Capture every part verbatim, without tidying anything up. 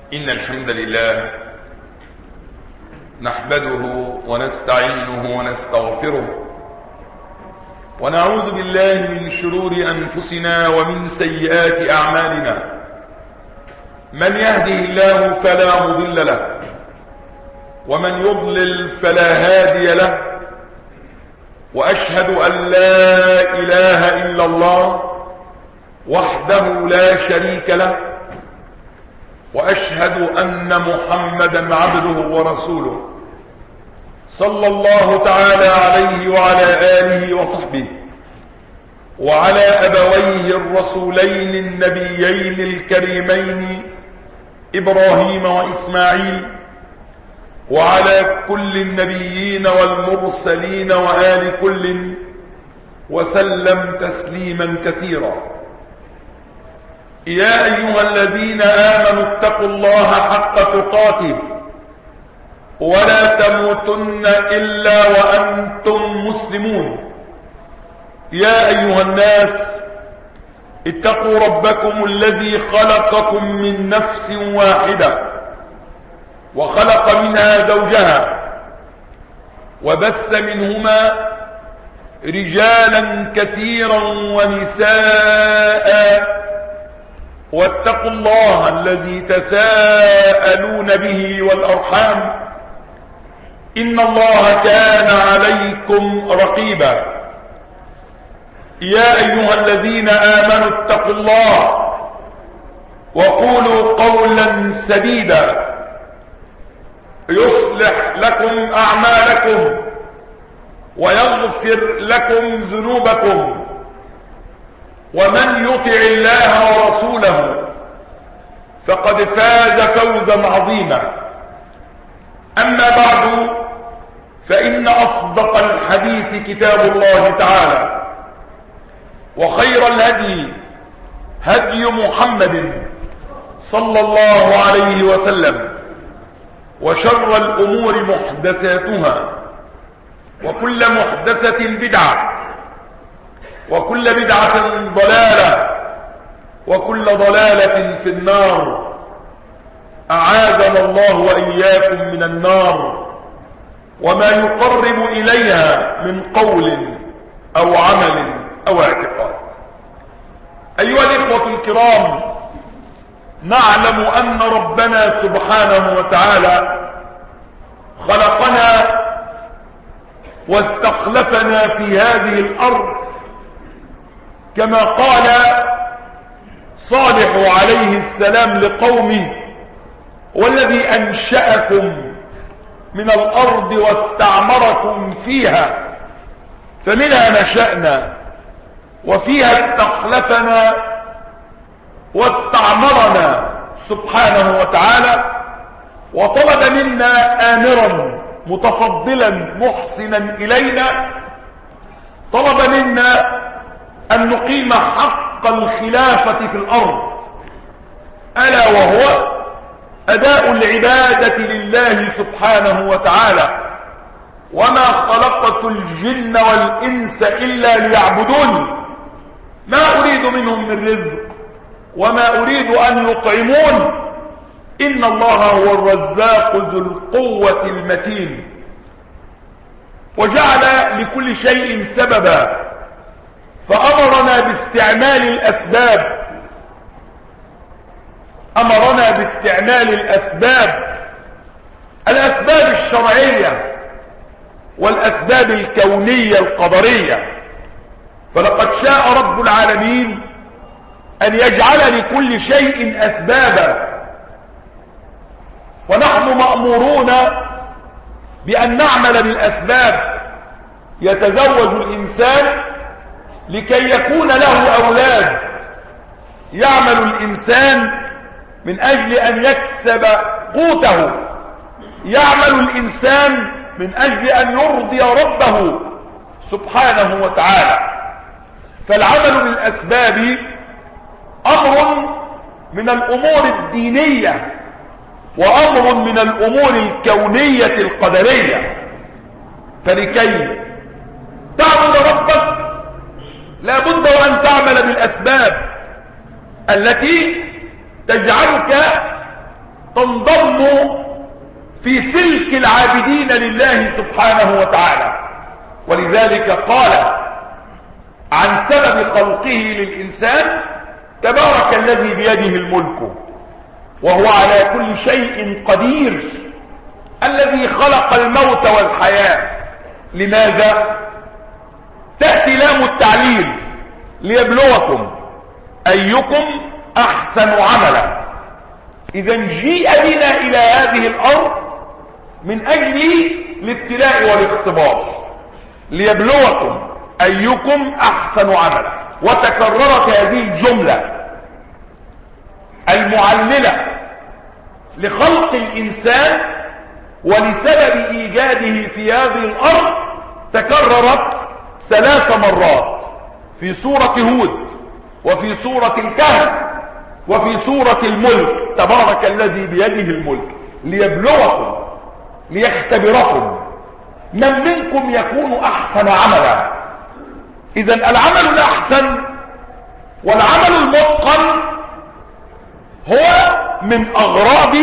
إن الحمد لله نحمده ونستعينه ونستغفره ونعوذ بالله من شرور أنفسنا ومن سيئات أعمالنا. من يهده الله فلا مضل له ومن يضلل فلا هادي له، وأشهد أن لا إله إلا الله وحده لا شريك له، وأشهد أن محمدا عبده ورسوله صلى الله تعالى عليه وعلى آله وصحبه وعلى أبويه الرسولين النبيين الكريمين إبراهيم وإسماعيل، وعلى كل النبيين والمرسلين وآل كل، وسلم تسليما كثيرا. يا أيها الذين آمنوا اتقوا الله حق تقاته ولا تموتن إلا وأنتم مسلمون. يا أيها الناس اتقوا ربكم الذي خلقكم من نفس واحدة وخلق منها زوجها وبث منهما رجالا كثيرا ونساء، واتقوا الله الذي تساءلون به والأرحام إن الله كان عليكم رقيبا. يا أيها الذين آمنوا اتقوا الله وقولوا قولا سديدا يصلح لكم أعمالكم ويغفر لكم ذنوبكم، ومن يطع الله ورسوله فقد فاز فوزا عظيما. أما بعد، فإن أصدق الحديث كتاب الله تعالى، وخير الهدي هدي محمد صلى الله عليه وسلم، وشر الأمور محدثاتها، وكل محدثة بدعة، وكل بدعة ضلالة، وكل ضلالة في النار. أعاذنا الله وإياكم من النار وما يقرب إليها من قول أو عمل أو اعتقاد. أيها الإخوة الكرام، نعلم أن ربنا سبحانه وتعالى خلقنا واستخلفنا في هذه الأرض كما قال صالح عليه السلام لقومه: والذي أنشأكم من الأرض واستعمركم فيها فمنها نشأنا وفيها استخلفنا واستعمرنا سبحانه وتعالى، وطلب منا آمرا متفضلا محسنا إلينا، طلب منا أن نقيم حق الخلافة في الأرض، ألا وهو أداء العبادة لله سبحانه وتعالى. وما خلقت الجن والإنس إلا ليعبدون، ما أريد منهم من رزق وما أريد أن يطعمون، إن الله هو الرزاق ذو القوة المتين. وجعل لكل شيء سببا، فأمرنا باستعمال الأسباب، أمرنا باستعمال الأسباب الأسباب الشرعية والأسباب الكونية القدرية. فلقد شاء رب العالمين أن يجعل لكل شيء أسبابا، ونحن مأمورون بأن نعمل بالأسباب. يتزوج الإنسان لكي يكون له أولاد، يعمل الإنسان من أجل أن يكسب قوته، يعمل الإنسان من أجل أن يرضي ربه سبحانه وتعالى. فالعمل بالأسباب أمر من الأمور الدينية وأمر من الأمور الكونية القدرية. فلكي تعبد ربك لا بد وأن تعمل بالأسباب التي تجعلك تنضم في سلك العابدين لله سبحانه وتعالى. ولذلك قال عن سبب خلقه للإنسان: تبارك الذي بيده الملك وهو على كل شيء قدير، الذي خلق الموت والحياة. لماذا؟ تأتي لام التعليل: ليبلوكم أيكم أحسن عملا. إذا جيء بنا إلى هذه الأرض من أجل الابتلاء والاختبار، ليبلوكم أيكم أحسن عملا. وتكررت هذه الجملة المعللة لخلق الإنسان ولسبب إيجاده في هذه الأرض، تكررت ثلاث مرات في سورة هود، وفي سورة الكهف، وفي سورة الملك: تبارك الذي بيده الملك، ليبلوكم، ليختبركم من منكم يكون أحسن عملا. إذن العمل الأحسن والعمل المتقن هو من أغراض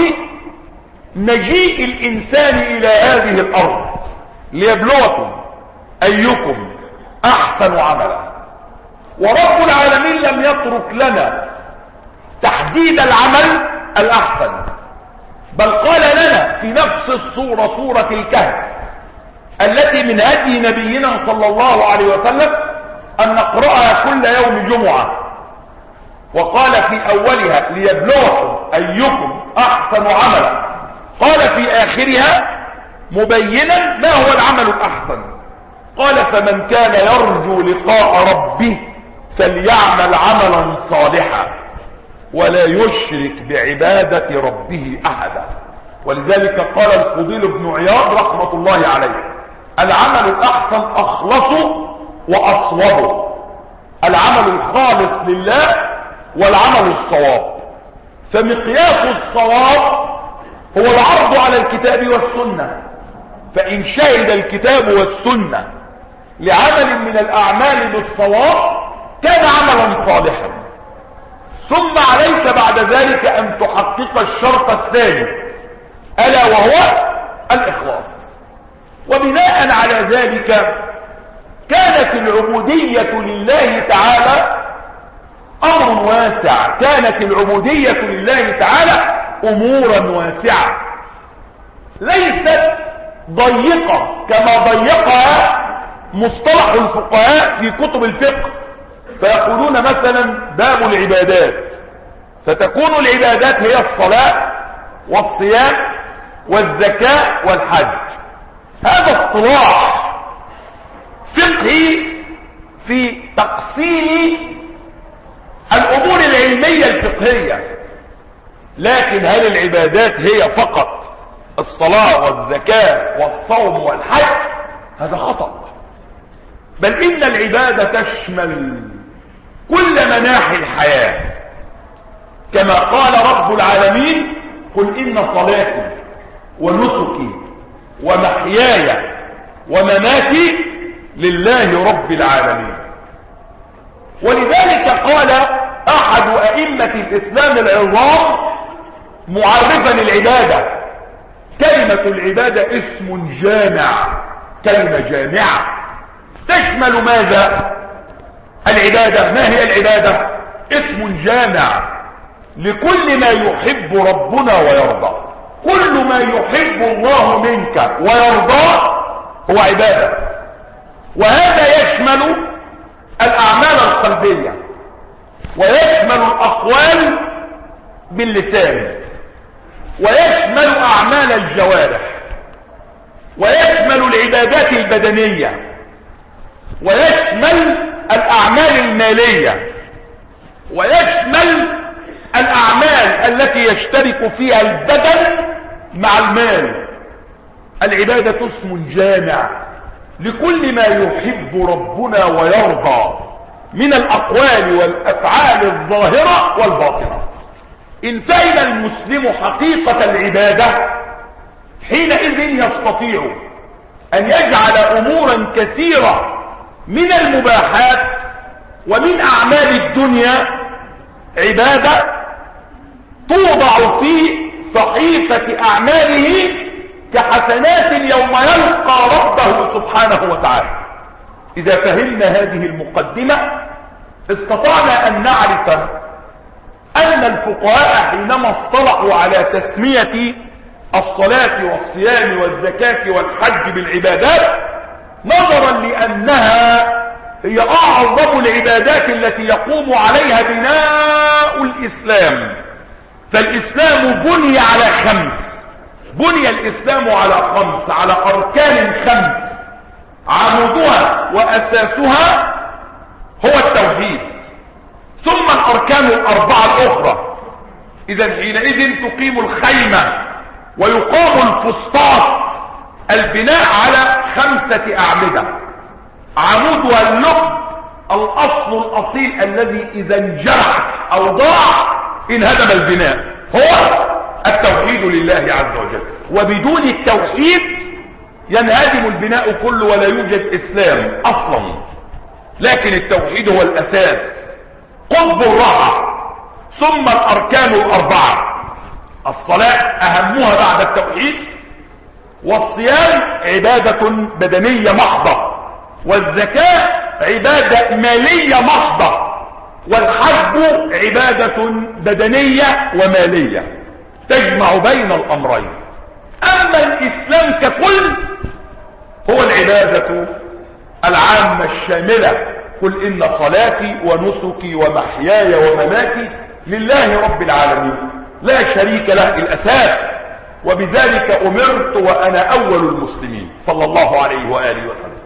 مجيء الإنسان إلى هذه الأرض، ليبلوكم أيكم أحسن عملا. ورب العالمين لم يترك لنا تحديد العمل الأحسن، بل قال لنا في نفس السورة، سورة الكهف، التي من هدي نبينا صلى الله عليه وسلم أن نقرأها كل يوم جمعة، وقال في أولها: ليبلوكم أيكم أحسن عملا. قال في آخرها مبينا ما هو العمل الأحسن، قال: فمن كان يرجو لقاء ربه فليعمل عملا صالحا ولا يشرك بعبادة ربه أحدا. ولذلك قال الفضيل بن عياض رحمة الله عليه: العمل الأحسن أخلص وأصوب، العمل الخالص لله والعمل الصواب. فمقياس الصواب هو العرض على الكتاب والسنة، فإن شهد الكتاب والسنة لعمل من الأعمال بالصواب كان عملا صالحا. ثم عليك بعد ذلك أن تحقق الشرط الثاني، ألا وهو الإخلاص. وبناء على ذلك كانت العبودية لله تعالى أمر واسع، كانت العبودية لله تعالى أمورا واسعة، ليست ضيقة كما ضيقها مصطلح الفقهاء في كتب الفقه، فيقولون مثلا باب العبادات، فتكون العبادات هي الصلاة والصيام والزكاة والحج. هذا اصطلاح فقهي في تقسيم الأمور العلمية الفقهية، لكن هل العبادات هي فقط الصلاة والزكاة والصوم والحج؟ هذا خطأ، بل إن العبادة تشمل كل مناحي الحياة، كما قال رب العالمين: قل إن صلاتي ونسكي ومحياي ومماتي لله رب العالمين. ولذلك قال أحد أئمة الإسلام العظام معرفا العبادة: كلمة العبادة اسم جامع، كلمة جامعة تشمل ماذا؟ العبادة. ما هي العبادة؟ اسم جامع لكل ما يحب ربنا ويرضى. كل ما يحب الله منك ويرضاه هو عبادة، وهذا يشمل الأعمال القلبية، ويشمل الأقوال باللسان، ويشمل أعمال الجوارح، ويشمل العبادات البدنية، ويشمل الأعمال المالية، ويشمل الأعمال التي يشترك فيها البدن مع المال. العبادة اسم جامع لكل ما يحب ربنا ويرضى من الأقوال والأفعال الظاهرة والباطنة. إن فهم المسلم حقيقة العبادة حينئذ يستطيع أن يجعل أمورا كثيرة من المباحات ومن أعمال الدنيا عبادة توضع في صحيفة أعماله كحسنات يوم يلقى ربه سبحانه وتعالى. إذا فهمنا هذه المقدمة استطعنا أن نعرف أن الفقهاء حينما اصطلحوا على تسمية الصلاة والصيام والزكاة والحج بالعبادات نظرا لأنها هي أعظم العبادات التي يقوم عليها بناء الإسلام. فالإسلام بني على خمس، بني الإسلام على خمس، على أركان خمس عمودها وأساسها هو التوحيد، ثم الأركان الأربعة الأخرى. إذا حينئذ تقيم الخيمة ويقام الفسطاط، البناء على خمسة أعمدة، عمودها اللب الأصل الأصيل الذي إذا انجرح أو ضاع انهدم البناء، هو التوحيد لله عز وجل. وبدون التوحيد ينهدم البناء كله ولا يوجد إسلام أصلا. لكن التوحيد هو الأساس، قطب الراحة. ثم الأركان الأربعة، الصلاة أهمها بعد التوحيد، والصيام عبادة بدنية محضة، والزكاة عبادة مالية محضة، والحج عبادة بدنية ومالية تجمع بين الأمرين. أما الإسلام ككل هو العبادة العامة الشاملة، قل إن صلاتي ونسكي ومحياي ومماتي لله رب العالمين لا شريك له الأساس، وبذلك أمرت وأنا أول المسلمين صلى الله عليه وآله وسلم.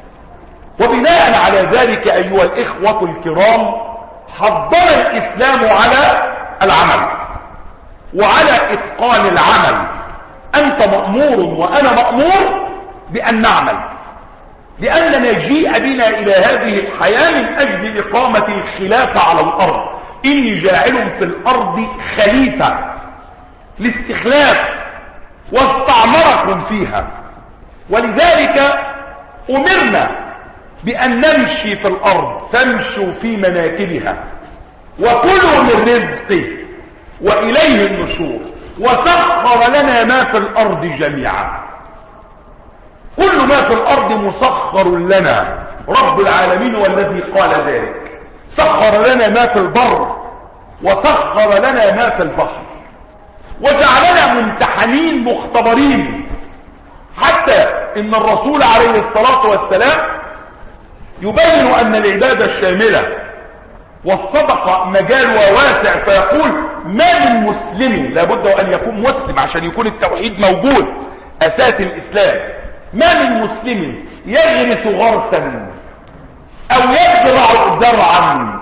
وبناء على ذلك أيها الإخوة الكرام حضر الإسلام على العمل وعلى إتقان العمل. أنت مأمور وأنا مأمور بأن نعمل، لأننا جيء بنا إلى هذه الحياة من أجل إقامة الخلافة على الأرض. إني جاعل في الأرض خليفة لاستخلاف واستعمركم فيها، ولذلك أمرنا بأن نمشي في الأرض، فامشوا في مناكبها وكلوا من رزقه وإليه النشور، وسخر لنا ما في الأرض جميعا. كل ما في الأرض مسخر لنا، رب العالمين والذي قال ذلك. سخر لنا ما في البر وسخر لنا ما في البحر، وجعلنا ممتحنين مختبرين، حتى إن الرسول عليه الصلاة والسلام يبين أن العبادة الشاملة والصدقة مجالها واسع، فيقول ما من مسلم، لابد أن يكون مسلم عشان يكون التوحيد موجود أساس الإسلام، ما من مسلم يغرس غرسا أو يزرع زرعا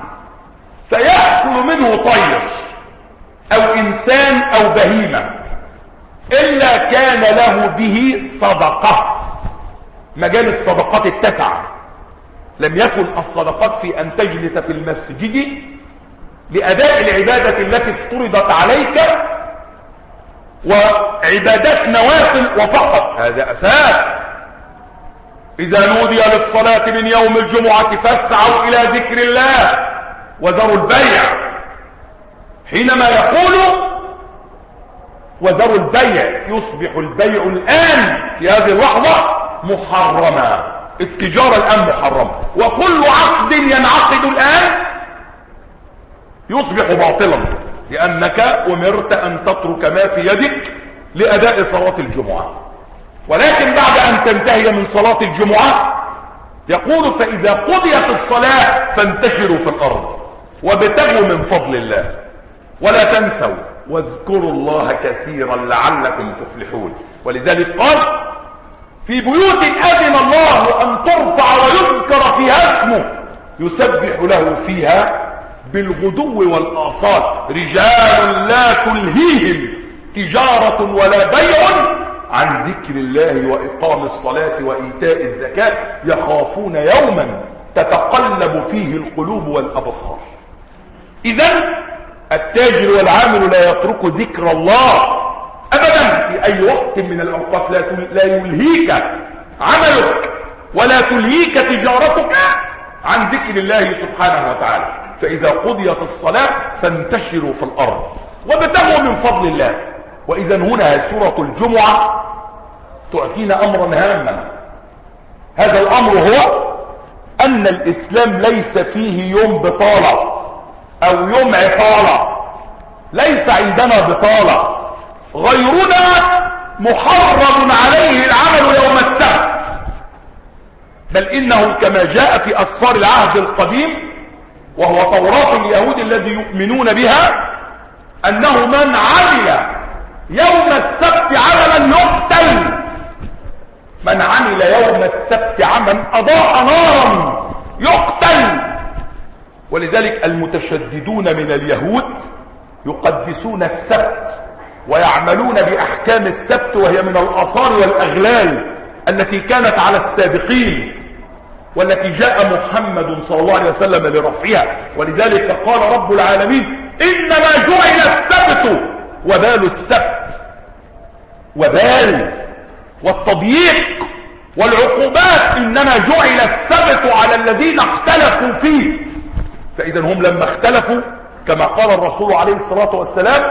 فيأكل منه طير أو إنسان أو بهيمة إلا كان له به صدقة. مجال الصدقات التسعة، لم يكن الصدقات في أن تجلس في المسجد لأداء العبادة التي افترضت عليك وعبادات نوافل وفقط، هذا أساس. إذا نودي للصلاة من يوم الجمعة فاسعوا إلى ذكر الله وذروا البيع. حينما يقول وذروا البيع يصبح البيع الآن في هذه اللحظة محرما، التجارة الآن محرمة، وكل عقد ينعقد الآن يصبح باطلا، لأنك أمرت أن تترك ما في يدك لأداء صلاة الجمعة. ولكن بعد أن تنتهي من صلاة الجمعة يقول فإذا قضيت الصلاة فانتشروا في الأرض وابتغوا من فضل الله ولا تنسوا واذكروا الله كثيرا لعلكم تفلحون. ولذلك قال في بيوت أذن الله أن ترفع ويذكر فيها اسمه يسبح له فيها بالغدو والآصال رجال لا تلهيهم تجارة ولا بيع عن ذكر الله وإقام الصلاة وإيتاء الزكاة يخافون يوما تتقلب فيه القلوب والأبصار. إذن التاجر والعامل لا يترك ذكر الله أبدا في أي وقت من الأوقات، لا يلهيك عملك ولا تلهيك تجارتك عن ذكر الله سبحانه وتعالى. فإذا قضيت الصلاة فانتشروا في الأرض وابتغوا من فضل الله. وإذا هنا سورة الجمعة تعطينا أمرا هاما. هذا الأمر هو أن الإسلام ليس فيه يوم بطالة أو يوم عطالة، ليس عندنا بطالة. غيرنا محرم عليه العمل يوم السبت، بل إنه كما جاء في أسفار العهد القديم وهو توراة اليهود الذي يؤمنون بها، أنه من عمل يوم السبت عملا يقتل. من عمل يوم السبت عملا أضاء نارا يقتل. ولذلك المتشددون من اليهود يقدسون السبت ويعملون بأحكام السبت، وهي من الآثار والأغلال التي كانت على السابقين والتي جاء محمد صلى الله عليه وسلم لرفعها. ولذلك قال رب العالمين: إنما جعل السبت وبال السبت. وبال والتضييق والعقوبات إنما جعل السبت على الذين اختلفوا فيه. فإذا هم لما اختلفوا كما قال الرسول عليه الصلاة والسلام: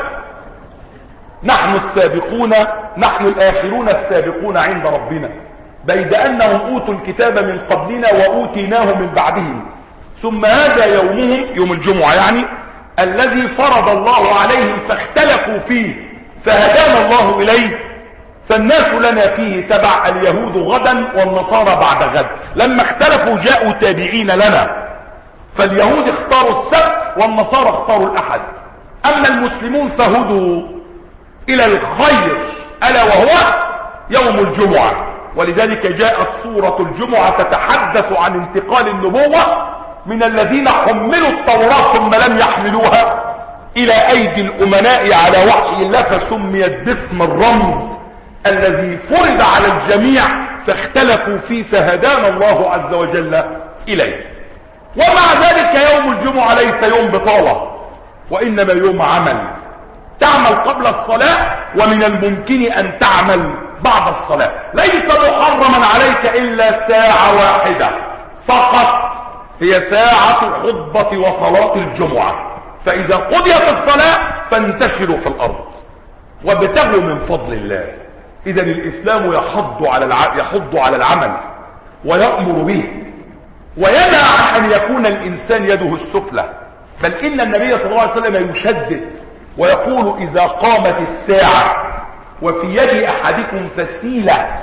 نحن السابقون، نحن الآخرون السابقون عند ربنا، بيد أنهم أوتوا الكتاب من قبلنا وأوتيناه من بعدهم، ثم هذا يومهم، يوم الجمعة يعني، الذي فرض الله عليهم فاختلفوا فيه فهدانا الله إليه، فالناس لنا فيه تبع، اليهود غدا والنصارى بعد غد. لما اختلفوا جاءوا تابعين لنا، فاليهود اختاروا السبت والنصارى اختاروا الأحد. أما المسلمون فهدوا إلى الخير ألا وهو يوم الجمعة. ولذلك جاءت سورة الجمعة تتحدث عن انتقال النبوة من الذين حملوا التوراة ثم لم يحملوها إلى أيدي الأمناء على وحي الله، فسميت باسم الرمز الذي فرض على الجميع فاختلفوا فيه فهدانا الله عز وجل إليه. ومع ذلك يوم الجمعة ليس يوم بطالة، وإنما يوم عمل. تعمل قبل الصلاة، ومن الممكن أن تعمل بعد الصلاة. ليس محرما عليك إلا ساعة واحدة فقط، هي ساعة خطبة وصلاة الجمعة. فإذا قضيت الصلاة فانتشروا في الأرض وابتغوا من فضل الله. إذا الإسلام يحض على الع... يحض على العمل ويأمر به وينهى عن أن يكون الإنسان يده السفلى، بل إن النبي صلى الله عليه وسلم يشدد ويقول: إذا قامت الساعة وفي يد أحدكم فسيلة،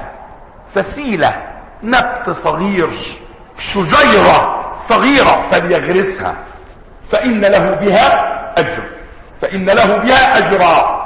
فسيلة نبت صغير، شجيرة صغيرة، فليغرسها فإن له بها أجر، فإن له بها أجرا.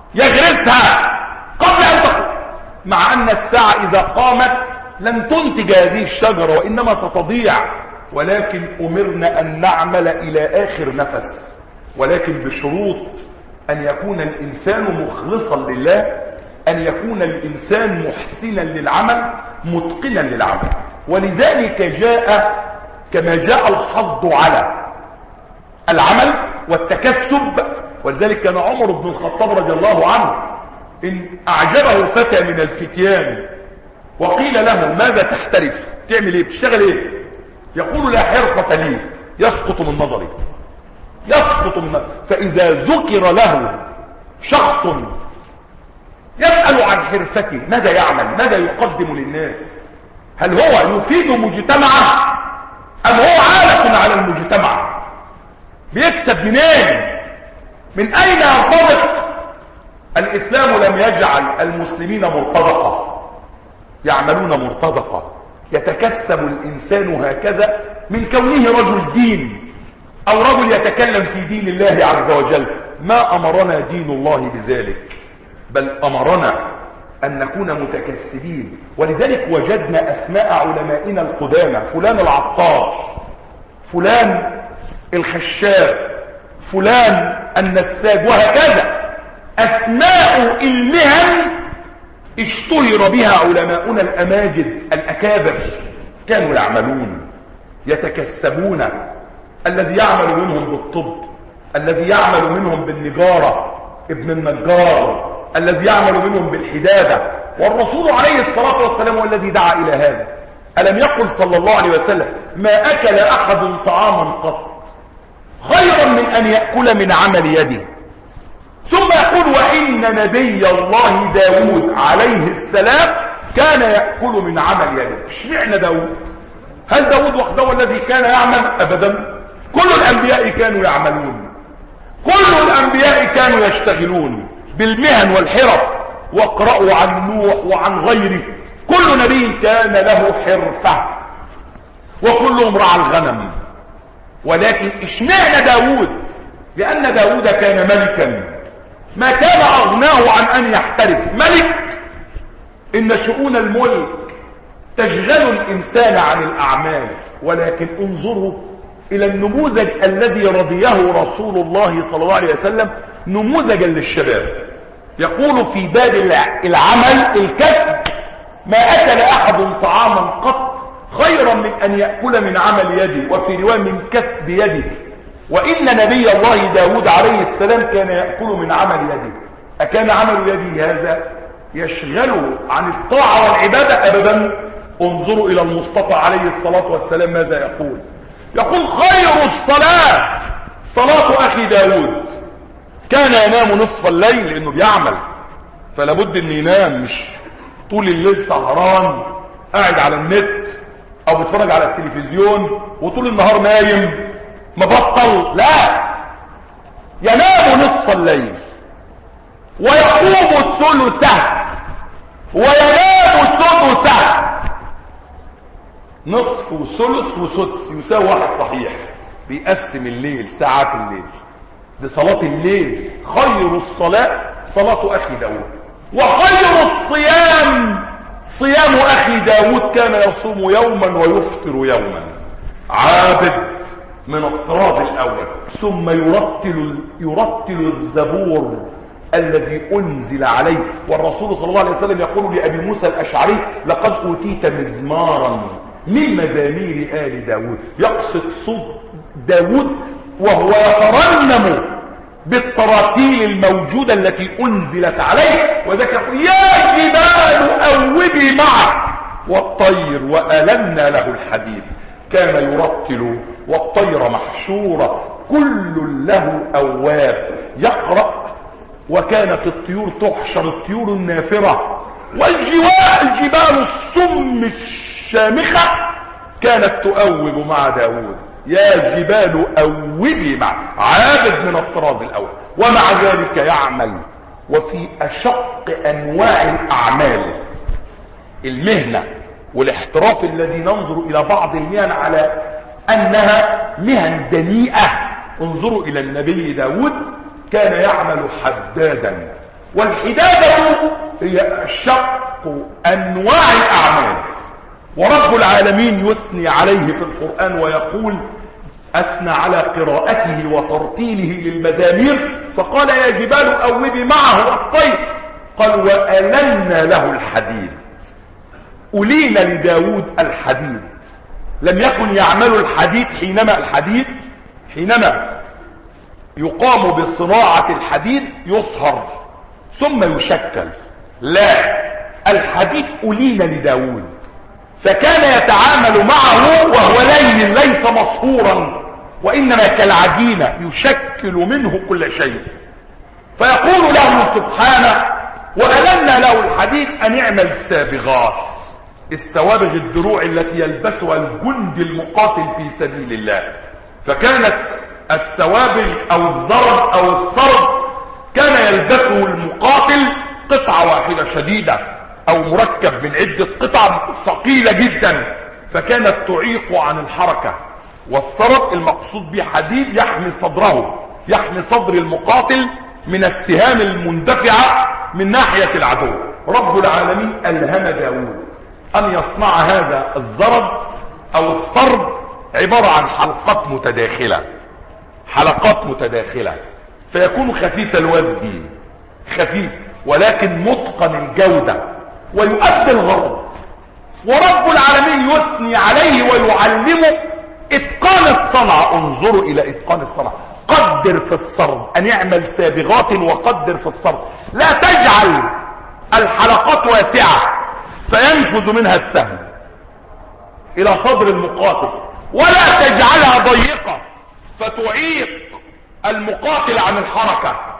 يغرسها قبل أن تقوم، مع أن الساعة إذا قامت لن تنتج هذه الشجرة وإنما ستضيع، ولكن أمرنا أن نعمل إلى آخر نفس، ولكن بشروط: أن يكون الإنسان مخلصا لله، أن يكون الإنسان محسنا للعمل، متقنا للعمل. ولذلك جاء كما جاء الحض على العمل والتكسب. ولذلك كان عمر بن الخطاب رضي الله عنه إن أعجبه فتى من الفتيان وقيل له: ماذا تحترف؟ تعمل ايه؟ بتشتغل ايه؟ يقول: لا حرفة لي، يسقط من نظري، يسقط من نظري. فإذا ذكر له شخص يسأل عن حرفته، ماذا يعمل؟ ماذا يقدم للناس؟ هل هو يفيد مجتمعه أم هو عالة على المجتمع؟ بيكسب منين؟ من أين يرتزق؟ الإسلام لم يجعل المسلمين مرتزقة، يعملون مرتزقة. يتكسب الإنسان هكذا من كونه رجل دين أو رجل يتكلم في دين الله عز وجل. ما أمرنا دين الله بذلك، بل أمرنا أن نكون متكسبين. ولذلك وجدنا أسماء علمائنا القدامى: فلان العطار، فلان الخشاب، فلان النساج، وهكذا أسماء المهن اشتهر بها علماؤنا الأماجد الأكابر. كانوا يعملون يتكسبون، الذي يعمل منهم بالطب، الذي يعمل منهم بالنجارة ابن النجار، الذي يعمل منهم بالحدادة. والرسول عليه الصلاة والسلام هو الذي دعا إلى هذا. ألم يقل صلى الله عليه وسلم: ما أكل أحد طعاما قط خيرا من أن يأكل من عمل يده؟ ثم يقول وإن نبي الله داود عليه السلام كان يأكل من عمل يده. اشمعنى داود؟ هل داود وحده الذي كان يعمل؟ أبدا، كل الأنبياء كانوا يعملون، كل الأنبياء كانوا يشتغلون بالمهن والحرف. واقرأوا عن نوح وعن غيره، كل نبي كان له حرفة وكلهم رعى الغنم. ولكن اشمعنى داود؟ لأن داود كان ملكا، ما كان أغناه عن أن يحترف. ملك، إن شؤون الملك تشغل الإنسان عن الأعمال. ولكن انظروا إلى النموذج الذي رضيه رسول الله صلى الله عليه وسلم نموذجا للشباب. يقول في باب العمل الكسب: ما أكل أحد طعاما قط خيرا من أن يأكل من عمل يده، وفي رواية من كسب يده. وإن نبي الله داود عليه السلام كان يأكل من عمل يده. أكان عمل يده هذا يشغله عن الطاعة والعبادة؟ أبدا. انظروا إلى المصطفى عليه الصلاة والسلام ماذا يقول. يقول: خير الصلاة صلاة أخي داود، كان ينام نصف الليل لأنه بيعمل، فلا بد أن ينام، مش طول الليل سهران قاعد على النت أو بيتفرج على التلفزيون وطول النهار نايم مبطل. لا، ينام نصف الليل ويقوم الثلثة وينام سدسة. نصف وثلث وسدس يساوي واحد صحيح. بيقسم الليل، ساعات الليل، دي صلاة الليل. خير الصلاة صلاة أخي داود. وخير الصيام صيام أخي داود، كان يصوم يوما ويفطر يوما. عابد من الطراز الأول. ثم يرتل يرتل الزبور الذي أنزل عليه. والرسول صلى الله عليه وسلم يقول لأبي موسى الأشعري: لقد أوتيت مزمارا من مزامير آل داود. يقصد صوت داود وهو يترنم بالتراتيل الموجودة التي أنزلت عليه. وذلك يقول: يا جبال أوبي معه والطير وألنا له الحديد. كان يرتل والطير محشورة، كل له أواب يقرأ. وكانت الطيور تحشر، الطيور النافرة. والجواء الجبال الصم الشامخة كانت تؤوب مع داود. يا جبال أوبي مع. عابد من الطراز الأول، ومع ذلك يعمل. وفي أشق أنواع الأعمال المهنة والاحتراف الذي ننظر إلى بعض المهن على أنها مهن دنيئة. انظروا إلى النبي داود، كان يعمل حدادا. والحدادة هي أشق أنواع الأعمال. ورب العالمين يثني عليه في القرآن ويقول: أثنى على قراءته وترتيله للمزامير فقال: يا جبال أوبي معه والطير. قال: وألنا له الحديد. ألين لداود الحديد. لم يكن يعمل الحديد حينما الحديد حينما يقام بصناعة الحديد يصهر ثم يشكل. لا، الحديد ألين لداود، فكان يتعامل معه وهو لين ليس مصهورا، وإنما كالعجينة يشكل منه كل شيء. فيقول له سبحانه: وألنا له الحديد أن يعمل سابغات. السوابغ الدروع التي يلبسها الجند المقاتل في سبيل الله. فكانت السوابغ أو الزرد أو السرد كان يلبسه المقاتل قطعة واحدة شديدة أو مركب من عدة قطع ثقيلة جدا، فكانت تعيق عن الحركة. والسرد المقصود به حديد يحمي صدره، يحمي صدر المقاتل من السهام المندفعة من ناحية العدو. رب العالمين ألهم داود أن يصنع هذا الزرد أو السرد عبارة عن حلقات متداخلة، حلقات متداخلة، فيكون خفيف الوزن، خفيف ولكن متقن الجودة ويؤدي الغرض. ورب العالمين يثني عليه ويعلمه اتقان الصنعة. انظروا الى اتقان الصنعة. قدر في السرد، ان يعمل سابغات وقدر في السرد. لا تجعل الحلقات واسعة فينفذ منها السهم الى صدر المقاتل، ولا تجعلها ضيقة فتعيق المقاتل عن الحركة.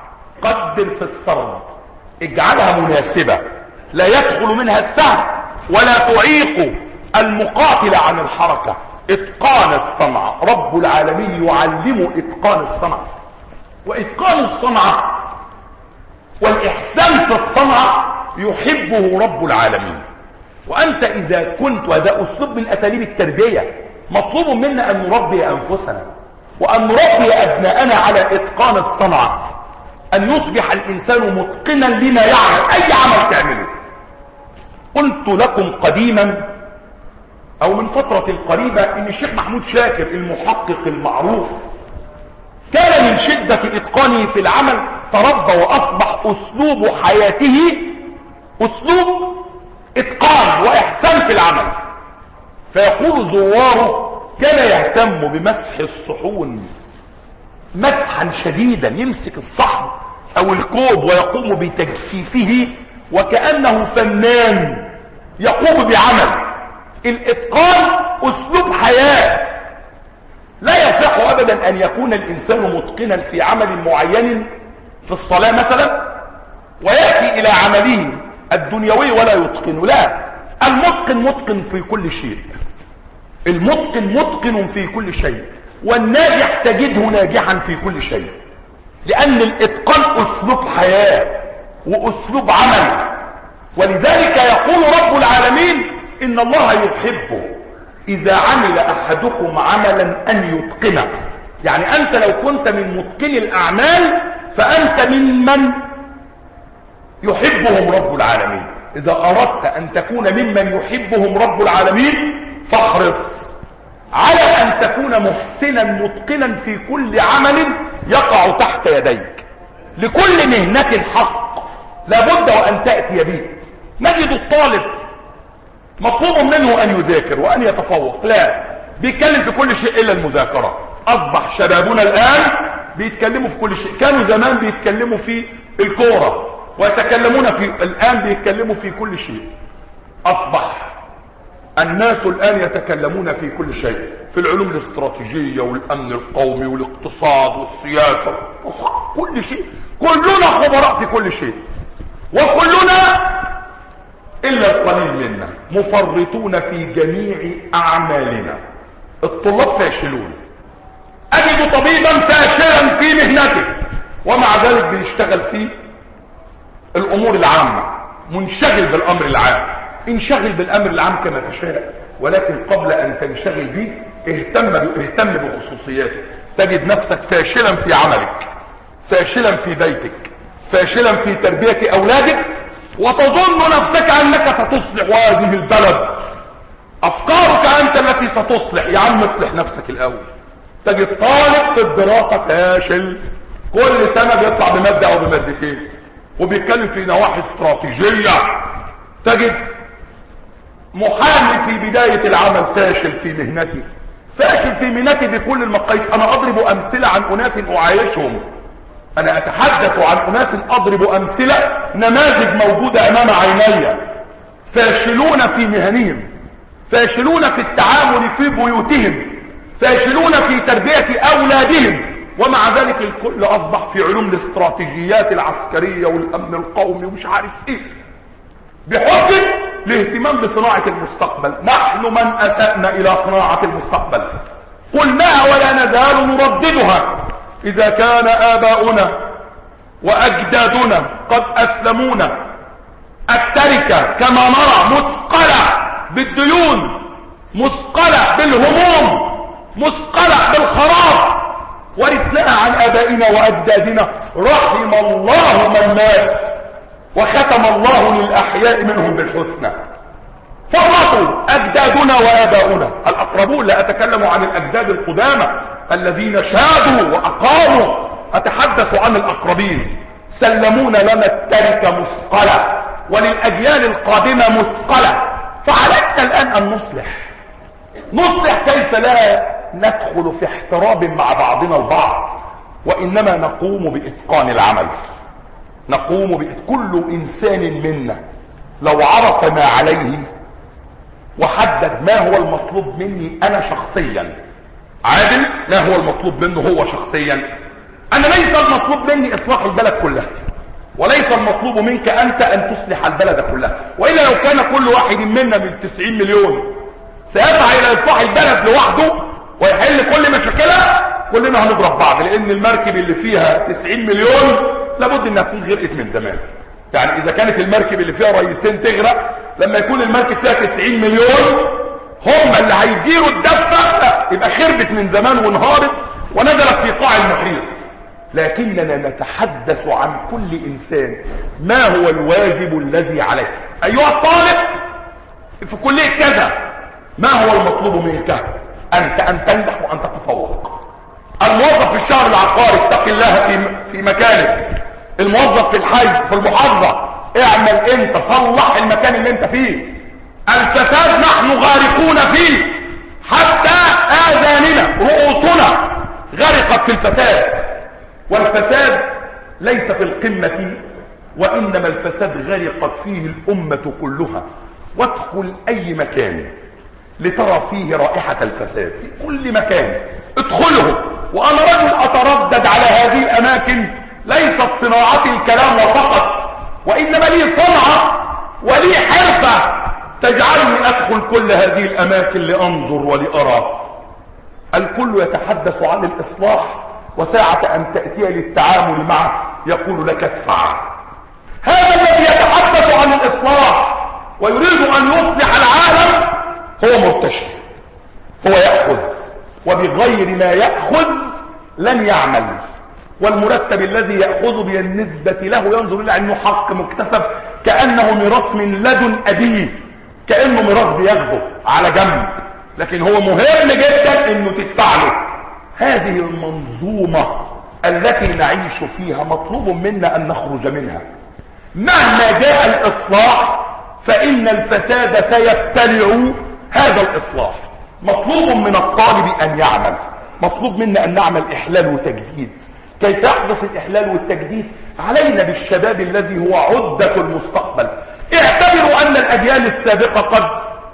قدر في السرد، اجعلها مناسبة لا يدخل منها السهم ولا تعيق المقاتل عن الحركة. اتقان الصنعة، رب العالمين يعلم اتقان الصنعة، واتقان الصنعة والإحسان في الصنعة يحبه رب العالمين. وأنت إذا كنت، وهذا أسلوب من أساليب التربية، مطلوب منا أن نربي أنفسنا وأن نربي أبناءنا على إتقان الصنعة، أن يصبح الإنسان متقنا لما يعمل، أي عمل تعمله. قلت لكم قديما أو من فترة قريبة إن الشيخ محمود شاكر المحقق المعروف كان من شدة إتقانه في العمل تربى وأصبح أسلوب حياته أسلوب إتقان وإحسان في العمل. فيقول زواره كان يهتم بمسح الصحون مسحا شديدا، يمسك الصحن أو الكوب ويقوم بتجفيفه وكأنه فنان يقوم بعمل. الإتقان أسلوب حياة. لا يصح أبدا أن يكون الإنسان متقنا في عمل معين في الصلاة مثلا ويأتي إلى عمله الدنيوي ولا يتقن. لا، المتقن متقن في كل شيء، المتقن متقن في كل شيء، والناجح تجده ناجحا في كل شيء، لأن الإتقان أسلوب حياة وأسلوب عمل. ولذلك يقول رب العالمين إن الله يحب إذا عمل أحدكم عملا أن يتقنه. يعني أنت لو كنت من متقن الأعمال فأنت ممن يحبهم رب العالمين. إذا أردت أن تكون ممن يحبهم رب العالمين فاحرص على أن تكون محسنا متقنا في كل عمل يقع تحت يديك. لكل مهنة حق لابد وأن تأتي به. نجد الطالب مطلوب منه أن يذاكر وأن يتفوق، لا بيتكلم في كل شيء إلا المذاكرة. أصبح شبابنا الآن بيتكلموا في كل شيء، كانوا زمان بيتكلموا في الكورة ويتكلمون في، الآن بيتكلموا في كل شيء. أصبح الناس الآن يتكلمون في كل شيء، في العلوم الاستراتيجية والأمن القومي والاقتصاد والسياسة، كل شيء. كلنا خبراء في كل شيء، وكلنا إلا القليل منا مفرطون في جميع أعمالنا. الطلاب فاشلون. أجد طبيبا فاشلا في مهنته ومع ذلك بيشتغل في الأمور العامة، منشغل بالأمر العام. انشغل بالأمر العام كما تشاء، ولكن قبل أن تنشغل به اهتم اهتم بخصوصياتك. تجد نفسك فاشلا في عملك، فاشلا في بيتك، فاشلا في تربية أولادك، وتظن نفسك أنك ستصلح هذه البلد. أفكارك أنت التي ستصلح. يا عم اصلح نفسك الأول. تجد طالب في الدراسة فاشل، كل سنة بيطلع بمادة أو بمادتين وبيتكلم في نواحي استراتيجية. تجد محامي في بداية العمل فاشل في مهنته، فاشل في مهنته بكل المقاييس. أنا أضرب أمثلة عن أناس أعايشهم، أنا أتحدث عن أناس أضرب أمثلة، نماذج موجودة أمام عيني، فاشلون في مهنهم، فاشلون في التعامل في بيوتهم، فاشلون في تربية أولادهم، ومع ذلك الكل أصبح في علوم الاستراتيجيات العسكرية والأمن القومي ومش عارف إيه، بحجة الاهتمام بصناعة المستقبل. نحن من أسأنا إلى صناعة المستقبل، قلناها ولا نزال نرددها. إذا كان آباؤنا وأجدادنا قد أسلمونا التركة كما نرى مثقلة بالديون، مثقلة بالهموم، مثقلة بالخراب، ورثناها عن آبائنا وأجدادنا، رحم الله من مات وختم الله للأحياء منهم بالحسنى. فرطوا أجدادنا وآباؤنا الأقربون، لا أتكلم عن الأجداد القدامى الذين شادوا وأقاموا، أتحدث عن الأقربين. سلمونا لنا التركة مثقلة وللأجيال القادمة مثقلة. فعلينا الآن أن نصلح. نصلح كيف لا ندخل في احتراب مع بعضنا البعض، وإنما نقوم بإتقان العمل. نقوم بإتقان. كل إنسان منا لو عرف ما عليه وحدد ما هو المطلوب مني أنا شخصيا، عادل ما هو المطلوب منه هو شخصيا، انا ليس المطلوب مني اصلاح البلد كلها، وليس المطلوب منك انت ان تصلح البلد كلها، والا لو كان كل واحد منا من تسعين مليون سيسعى الى اصلاح البلد لوحده ويحل كل مشاكلها، كلنا هنضرب بعض، لان المركب اللي فيها تسعين مليون لابد انها تكون غرقت من زمان. يعني اذا كانت المركب اللي فيها رئيسين تغرق، لما يكون المركب فيها تسعين مليون هم اللي هيديروا الدفة يبقى خربت من زمان وانهارت ونزلت في قاع المحيط. لكننا نتحدث عن كل انسان ما هو الواجب الذي عليه. ايها الطالب في كلية كذا، ما هو المطلوب منك؟ انت ان تنجح وان تتفوق. الموظف في الشهر العقاري اتق الله في في مكانك. الموظف في الحي في المحافظة اعمل انت، صلح المكان اللي انت فيه. الفساد نحن غارقون فيه حتى آذاننا رؤوسنا غرقت في الفساد، والفساد ليس في القمة وإنما الفساد غرقت فيه الأمة كلها. وادخل أي مكان لترى فيه رائحة الفساد في كل مكان، ادخله. وأنا رجل أتردد على هذه الأماكن، ليست صناعتي الكلام فقط، وإنما لي صنعة ولي حرفة تجعلني أدخل كل هذه الأماكن لأنظر ولأرى. الكل يتحدث عن الإصلاح، وساعة أن تأتي للتعامل معه يقول لك ادفع. هذا الذي يتحدث عن الإصلاح ويريد أن يصلح العالم هو مرتشي، هو يأخذ، وبغير ما يأخذ لن يعمل. والمرتب الذي يأخذ بالنسبة له ينظر إلى أنه حق مكتسب، كأنه ميراث من لدن أبيه، كأنه ميراث بياخده على جنب، لكن هو مهم جدا أنه تدفع له. هذه المنظومة التي نعيش فيها مطلوب منا أن نخرج منها. مهما جاء الإصلاح فإن الفساد سيبتلع هذا الإصلاح. مطلوب من الطالب أن يعمل، مطلوب منا أن نعمل إحلال وتجديد. كيف يحدث الإحلال والتجديد؟ علينا بالشباب الذي هو عدة المستقبل. اعتبروا أن الأجيال السابقة قد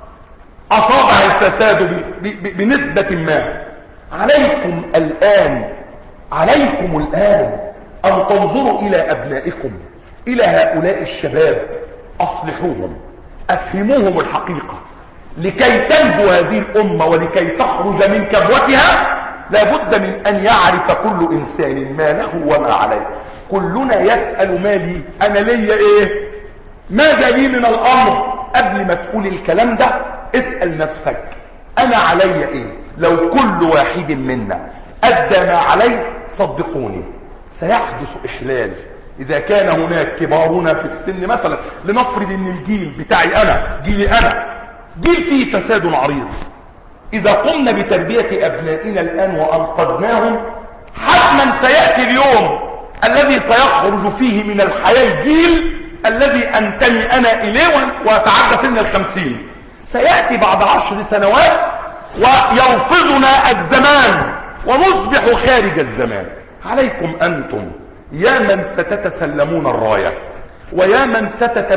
أصابها الفساد بنسبة ما. عليكم الآن عليكم الآن أن تنظروا إلى أبنائكم، إلى هؤلاء الشباب، أصلحوهم، أفهموهم الحقيقة. لكي تنجو هذه الأمة ولكي تخرج من كبوتها لابد من أن يعرف كل إنسان ما له وما عليه. كلنا يسأل ما لي، أنا لي إيه، ماذا لي من الأمر. قبل ما تقول الكلام ده اسأل نفسك أنا علي إيه. لو كل واحد منا أدى ما عليه صدقوني سيحدث إحلال. إذا كان هناك كبارنا في السن مثلا، لنفرض أن الجيل بتاعي أنا، جيلي أنا، جيل فيه فساد عريض، إذا قمنا بتربية أبنائنا الآن وأنقذناهم، حتما سيأتي اليوم الذي سيخرج فيه من الحياة الجيل الذي أنتمي أنا إليه وأتعدى سن الخمسين. سيأتي بعد عشر سنوات ويلفظنا الزمان ونصبح خارج الزمان. عليكم أنتم يا من ستتسلمون الراية ويا من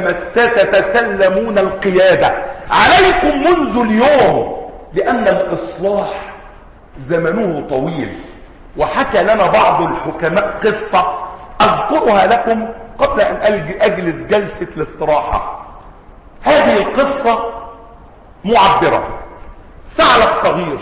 ستتسلمون القيادة، عليكم منذ اليوم، لأن الإصلاح زمنه طويل. وحكى لنا بعض الحكماء قصة أذكرها لكم قبل أن أجلس جلسة الاستراحة. هذه القصة معبرة. ثعلب صغير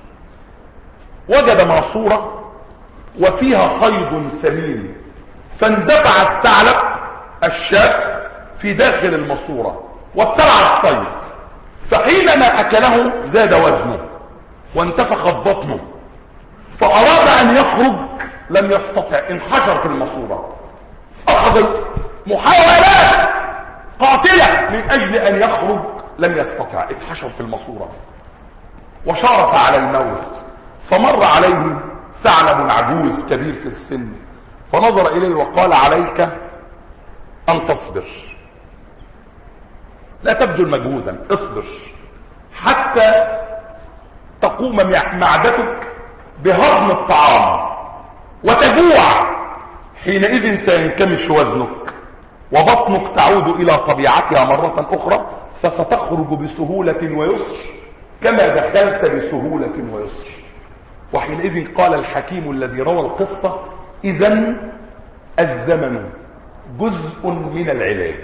وجد ماسورة وفيها صيد سمين، فاندفع الثعلب الشاب في داخل الماسورة وابتلع الصيد، فحينما أكله زاد وزنه وانتفخت بطنه، فأراد أن يخرج لم يستطع، انحشر في الماسورة. أخذ محاولات قاتلة من أجل أن يخرج لم يستطع، انحشر في الماسورة وشارف على الموت. فمر عليه ثعلب عجوز كبير في السن، فنظر إليه وقال عليك أن تصبر، لا تبذل مجهودا، اصبر حتى تقوم معدتك بهضم الطعام وتجوع، حينئذ سينكمش وزنك وبطنك تعود إلى طبيعتها مرة أخرى، فستخرج بسهولة ويسر كما دخلت بسهولة ويسر. وحينئذ قال الحكيم الذي روى القصة إذن الزمن جزء من العلاج.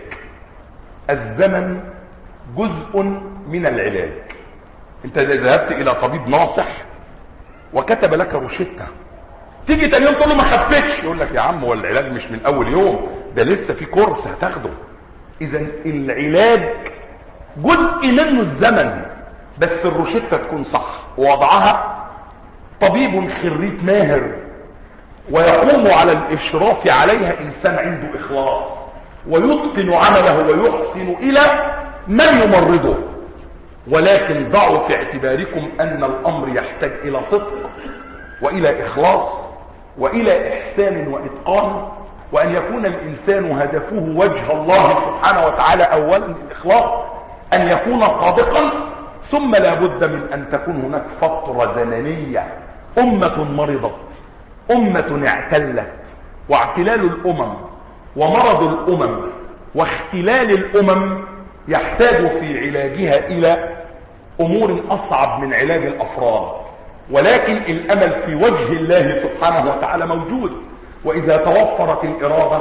الزمن جزء من العلاج. انت اذا ذهبت الى طبيب ناصح وكتب لك روشته، تيجي تاني يوم تقول له ما خفتش، يقول لك يا عم هو العلاج مش من اول يوم، ده لسه في كورس هتاخده. اذا العلاج جزء منه الزمن، بس الروشته تكون صح، ووضعها طبيب خريج ماهر ويقوم على الاشراف عليها انسان عنده اخلاص ويتقن عمله ويحسن الى من يمرضه. ولكن ضعوا في اعتباركم ان الامر يحتاج الى صدق والى اخلاص والى احسان واتقان، وان يكون الانسان هدفه وجه الله سبحانه وتعالى. اولا الاخلاص، ان يكون صادقا، ثم لا بد من ان تكون هناك فتره زمنيه، امه مرضت، امه اعتلت، واعتلال الامم ومرض الامم واختلال الامم يحتاج في علاجها الى امور اصعب من علاج الافراد. ولكن الامل في وجه الله سبحانه وتعالى موجود، واذا توفرت الاراده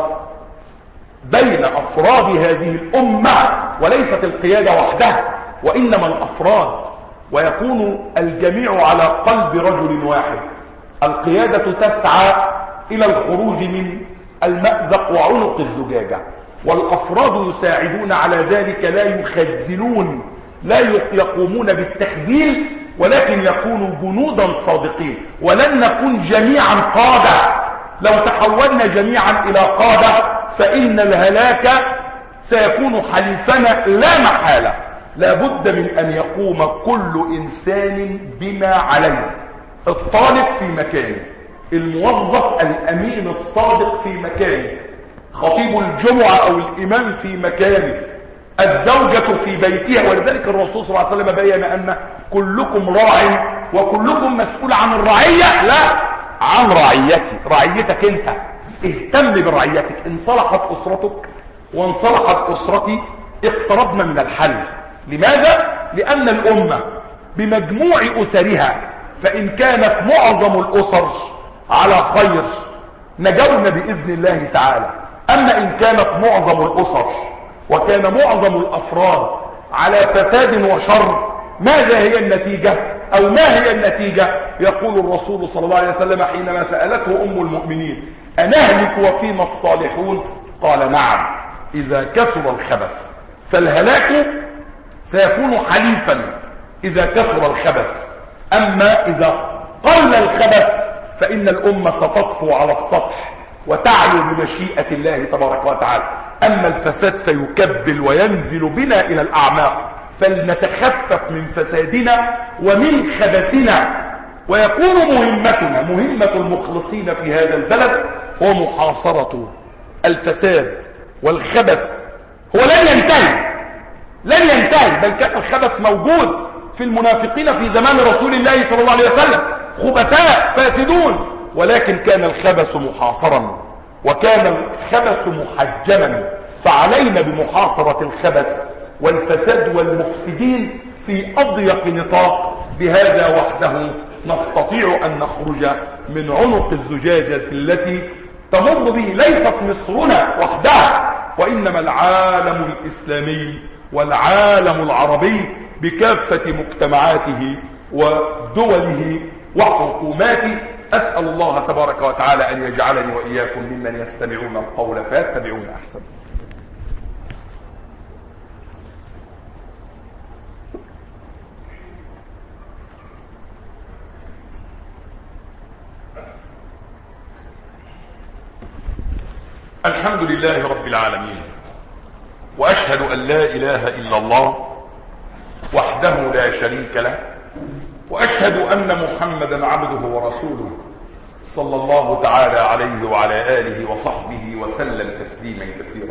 بين افراد هذه الامه، وليست القياده وحدها وانما الافراد، ويكون الجميع على قلب رجل واحد، القياده تسعى الى الخروج من المأزق وعنق الزجاجه، والافراد يساعدون على ذلك، لا يخزلون، لا يقومون بالتخزيل، ولكن يكونوا جنودا صادقين. ولن نكون جميعا قادة. لو تحولنا جميعا الى قادة فان الهلاك سيكون حليفنا لا محالة. لا بد من ان يقوم كل انسان بما عليه، الطالب في مكانه، الموظف الامين الصادق في مكانه، خطيب الجمعة او الامام في مكانه، الزوجة في بيتها. ولذلك الرسول صلى الله عليه وسلم بيّن ان كلكم راع وكلكم مسؤول عن الرعية، لا عن رعيتي، رعيتك انت، اهتم برعيتك. ان صلحت اسرتك وان صلحت اسرتي اقتربنا من الحل. لماذا؟ لان الامة بمجموع اسرها، فان كانت معظم الاسر على خير نجونا باذن الله تعالى. اما ان كانت معظم الاسر وكان معظم الافراد على فساد وشر، ماذا هي النتيجة او ما هي النتيجة؟ يقول الرسول صلى الله عليه وسلم حينما سألته ام المؤمنين أنهلك وفينا الصالحون؟ قال نعم، اذا كثر الخبث. فالهلاك سيكون حليفا اذا كثر الخبث. اما اذا قل الخبث فان الامة ستطفو على السطح وتعلو بمشيئة الله تبارك وتعالى. اما الفساد فيكبل وينزل بنا الى الاعماق، فلنتخفف من فسادنا ومن خبثنا. ويكون مهمتنا، مهمة المخلصين في هذا البلد، هو محاصرة الفساد والخبث. هو لن ينتهي، لن ينتهي، بل كان الخبث موجود في المنافقين في زمان رسول الله صلى الله عليه وسلم، خبثاء فاسدون، ولكن كان الخبث محاصرا وكان الخبث محجما. فعلينا بمحاصرة الخبث والفساد والمفسدين في أضيق نطاق. بهذا وحده نستطيع أن نخرج من عنق الزجاجة التي تمر به ليست مصرنا وحدها، وإنما العالم الإسلامي والعالم العربي بكافة مجتمعاته ودوله وحكوماته. أسأل الله تبارك وتعالى أن يجعلني وإياكم ممن يستمعون القول فيتبعون أحسن. الحمد لله رب العالمين، وأشهد أن لا إله إلا الله وحده لا شريك له، وأشهد أن محمدا عبده ورسوله صلى الله تعالى عليه وعلى آله وصحبه وسلم تسليما كثيرا.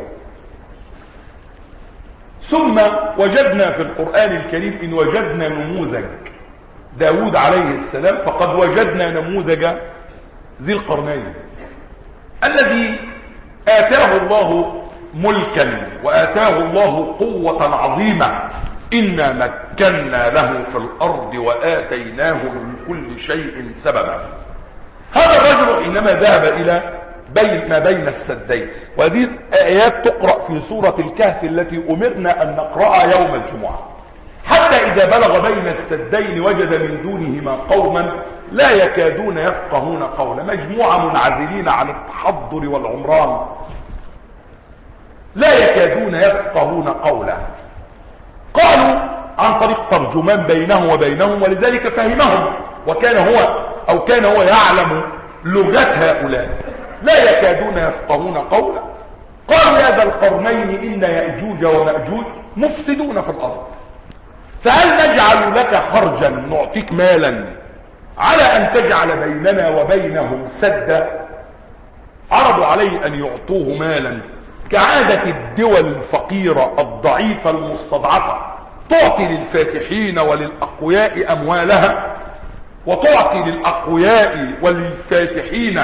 ثم وجدنا في القرآن الكريم إن وجدنا نموذج داود عليه السلام، فقد وجدنا نموذج ذي القرنين الذي آتاه الله ملكا وآتاه الله قوة عظيمة. إنا مكنا له في الأرض وآتيناه من كل شيء سببا. هذا الرجل حينما ذهب إلى بين ما بين السدين، وهذه آيات تقرأ في سورة الكهف التي أمرنا أن نقرأها يوم الجمعة، حتى إذا بلغ بين السدين وجد من دونهما قوما لا يكادون يفقهون قولا، مجموعة منعزلين عن التحضر والعمران لا يكادون يفقهون قولا. قالوا عن طريق ترجمان بينه وبينهم، ولذلك فهمهم، وكان هو أو كان هو يعلم لغة هؤلاء، لا يكادون يفقهون قولا. قالوا يا ذا القرنين إن يأجوج ومأجوج مفسدون في الأرض، فهل نجعل لك خرجا نعطيك مالا على أن تجعل بيننا وبينهم سدا؟ عرضوا عليه أن يعطوه مالا كعادة الدول الفقيرة الضعيفة المستضعفة، تعطي للفاتحين وللأقوياء أموالها، وتعطي للأقوياء وللفاتحين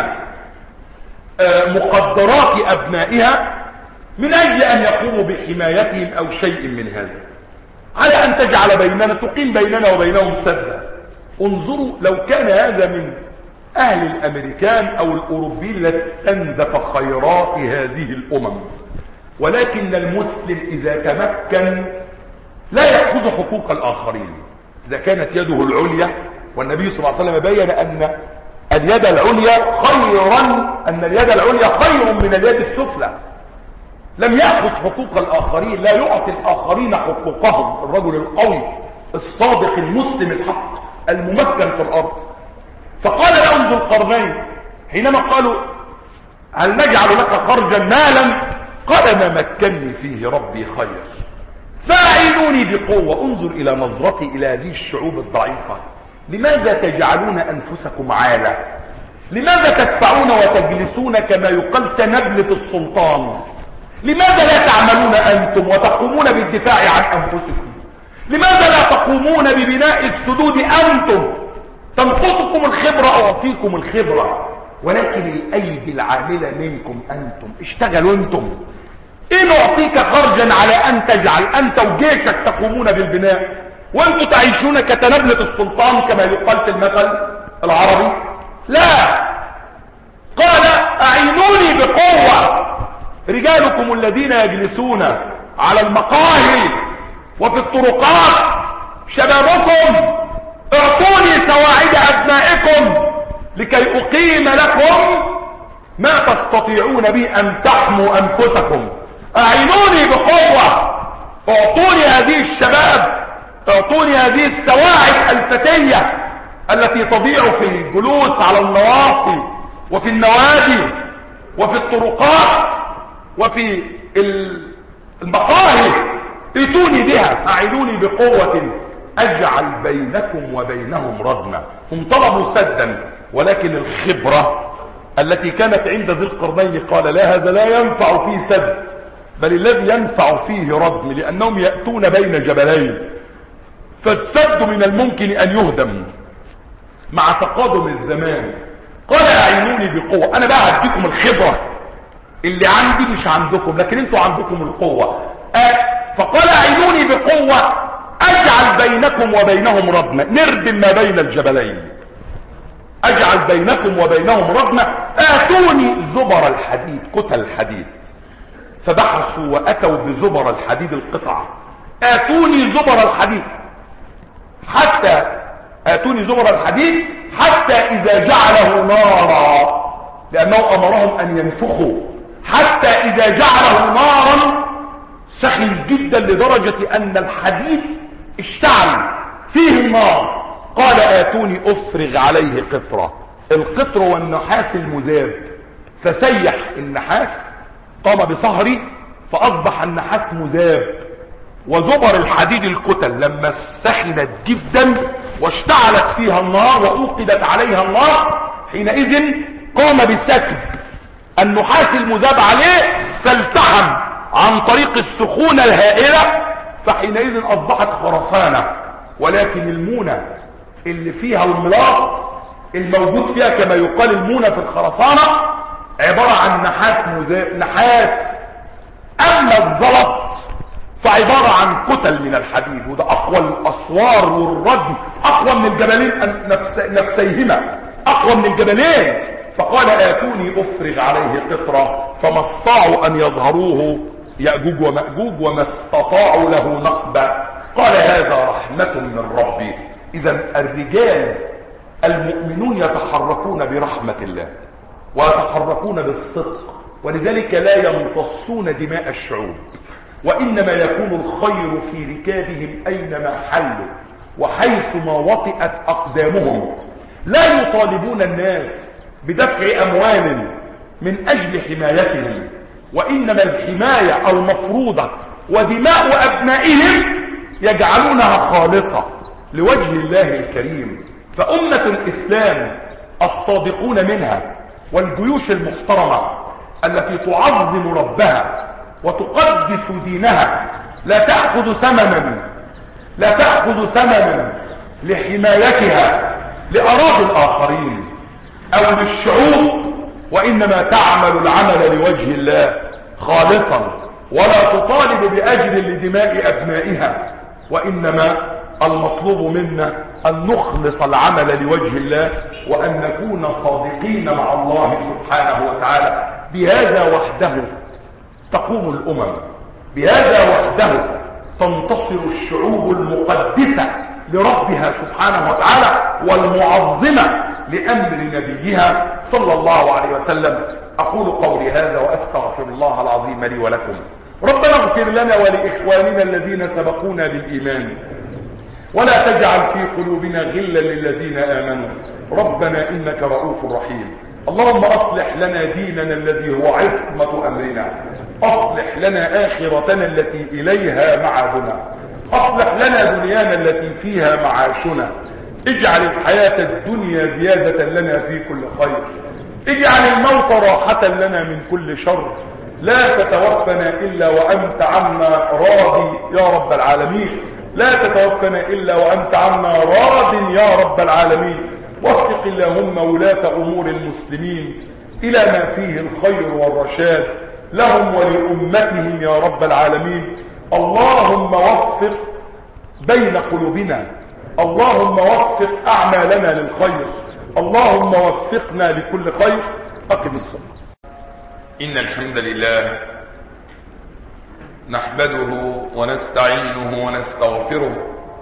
مقدرات أبنائها من أجل أن يقوموا بحمايتهم أو شيء من هذا، على أن تجعل بيننا تقيم بيننا وبينهم سدا. انظروا لو كان هذا من أهل الأمريكان أو الأوروبيين لاستنزف خيرات هذه الأمم، ولكن المسلم إذا تمكن لا يأخذ حقوق الآخرين إذا كانت يده العليا، والنبي صلى الله عليه وسلم بين أن اليد العليا خيرا أن اليد العليا خير من اليد السفلى. لم يأخذ حقوق الآخرين، لا يعطي الآخرين حقوقهم. الرجل القوي الصادق المسلم الحق الممكن في الأرض. فقال لهم ذو القرنين حينما قالوا هل نجعل لك خرجا مالا؟ قال ما مكنني فيه ربي خير فاعينوني بقوة. انظر إلى نظرتي إلى هذه الشعوب الضعيفة. لماذا تجعلون أنفسكم عالة؟ لماذا تدفعون وتجلسون كما يقال تنبلة السلطان؟ لماذا لا تعملون أنتم وتقومون بالدفاع عن أنفسكم؟ لماذا لا تقومون ببناء السدود أنتم؟ تنقصكم الخبرة أعطيكم الخبرة، ولكن الأيدي العاملة منكم أنتم. اشتغلوا أنتم. إيه نعطيك خرجا على أن تجعل أنت وجيشك تقومون بالبناء وأنتم تعيشون كتنبلة السلطان كما يقال في المثل العربي؟ لا. قال أعينوني بقوة. رجالكم الذين يجلسون على المقاهي وفي الطرقات، شبابكم اعطوني سواعد أبنائكم لكي أقيم لكم ما تستطيعون به أن تحموا أنفسكم. أعينوني بقوة. اعطوني هذه الشباب، اعطوني هذه السواعد الفتية التي تضيع في الجلوس على النواصي وفي النوادي وفي الطرقات وفي المقاهي. ائتوني بها. أعينوني بقوة أجعل بينكم وبينهم ردما. هم طلبوا سدا، ولكن الخبرة التي كانت عند ذي القرنين قال لا، هذا لا ينفع فيه سد، بل الذي ينفع فيه ردم، لأنهم يأتون بين جبلين، فالسد من الممكن أن يهدم مع تقادم الزمان. قال أعينوني بقوة. أنا بقى هديكم الخبرة اللي عندي مش عندكم، لكن انتوا عندكم القوة. فقال أعينوني بقوة أجعل بينكم وبينهم ردما. نردم ما بين الجبلين. أجعل بينكم وبينهم ردما. آتوني زبر الحديد، كتل الحديد. فبحثوا وأتوا بزبر الحديد القطع. آتوني زبر الحديد حتى آتوني زبر الحديد حتى إذا جعله نارا، لأنه أمرهم أن ينفخوا، حتى إذا جعله نارا سخن جدا لدرجة أن الحديد اشتعل فيه النار. قال آتوني أفرغ عليه قطرة. القطر والنحاس المذاب، فسيح النحاس، قام بصهره فأصبح النحاس مذاب. وزبر الحديد الكتل لما سخنت جدا واشتعلت فيها النار وأوقدت عليها النار، حينئذ قام بسكب النحاس المذاب عليه فالتحم عن طريق السخونة الهائلة، فحينئذ أصبحت خرسانة. ولكن المونة اللي فيها الملاط الموجود فيها كما يقال المونة في الخرسانة عبارة عن نحاس مذاب نحاس. أما الزلط فعبارة عن كتل من الحديد، وده أقوى الأسوار والردم، أقوى من الجبلين نفس نفسيهما. اقوى من الجبلين، فقال آتوني افرغ عليه قطرة، فما استطاعوا ان يظهروه يأجوج ومأجوج وما استطاعوا له نقبا. قال هذا رحمة من ربي. اذا الرجال المؤمنون يتحركون برحمة الله ويتحركون بالصدق، ولذلك لا يمتصون دماء الشعوب، وإنما يكون الخير في ركابهم أينما حلوا وحيثما وطئت أقدامهم. لا يطالبون الناس بدفع أموال من أجل حمايتهم، وإنما الحماية المفروضة ودماء أبنائهم يجعلونها خالصة لوجه الله الكريم. فأمة الإسلام الصادقون منها والجيوش المحترمة التي تعظم ربها وتقدس دينها لا تأخذ ثمنا لا تأخذ ثمنا لحمايتها لأراضي الآخرين أو للشعوب، وإنما تعمل العمل لوجه الله خالصا، ولا تطالب بأجر لدماء أبنائها، وإنما المطلوب منا أن نخلص العمل لوجه الله، وأن نكون صادقين مع الله سبحانه وتعالى. بهذا وحده تقوم الأمم، بهذا وحده تنتصر الشعوب المقدسة لربها سبحانه وتعالى والمعظمة لأمر نبيها صلى الله عليه وسلم. أقول قولي هذا وأستغفر الله العظيم لي ولكم. ربنا اغفر لنا ولإخواننا الذين سبقونا بالإيمان، ولا تجعل في قلوبنا غلا للذين آمنوا ربنا إنك رؤوف رحيم. اللهم أصلح لنا ديننا الذي هو عصمة أمرنا، أصلح لنا آخرتنا التي إليها معادنا، أصلح لنا دنيانا التي فيها معاشنا، اجعل الحياة الدنيا زيادة لنا في كل خير، اجعل الموت راحة لنا من كل شر، لا تتوفنا إلا وأنت عنا راضي يا رب العالمين، لا تتوفنا إلا وأنت عنا راض يا رب العالمين. وفق اللهم ولاة أمور المسلمين إلى ما فيه الخير والرشاد لهم ولأمتهم يا رب العالمين. اللهم وفق بين قلوبنا، اللهم وفق أعمالنا للخير، اللهم وفقنا لكل خير. أقم الصلاة. إن الحمد لله نحمده ونستعينه ونستغفره،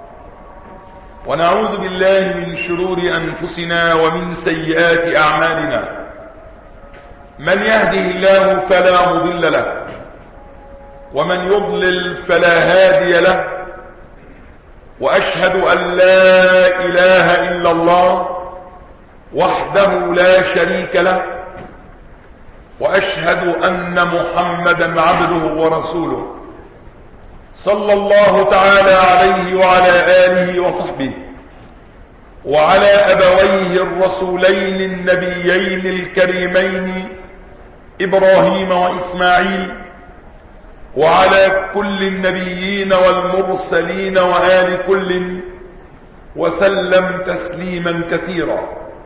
ونعوذ بالله من شرور أنفسنا ومن سيئات أعمالنا. من يهده الله فلا مضل له، ومن يضلل فلا هادي له، وأشهد أن لا إله إلا الله وحده لا شريك له، وأشهد أن محمدا عبده ورسوله صلى الله تعالى عليه وعلى آله وصحبه وعلى أبويه الرسولين النبيين الكريمين إبراهيم وإسماعيل، وعلى كل النبيين والمرسلين وآل كل، وسلم تسليما كثيرا.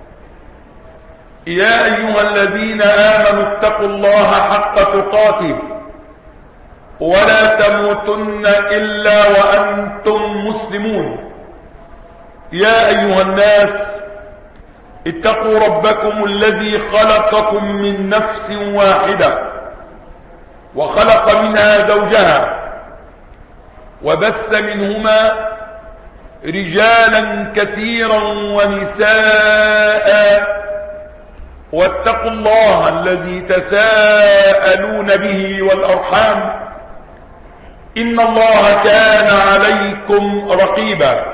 يا أيها الذين آمنوا اتقوا الله حق تقاته ولا تموتن إلا وأنتم مسلمون. يا أيها الناس اتقوا ربكم الذي خلقكم من نفس واحدة وخلق منها زوجها وبث منهما رجالا كثيرا ونساء، واتقوا الله الذي تساءلون به والأرحام إن الله كان عليكم رقيبا.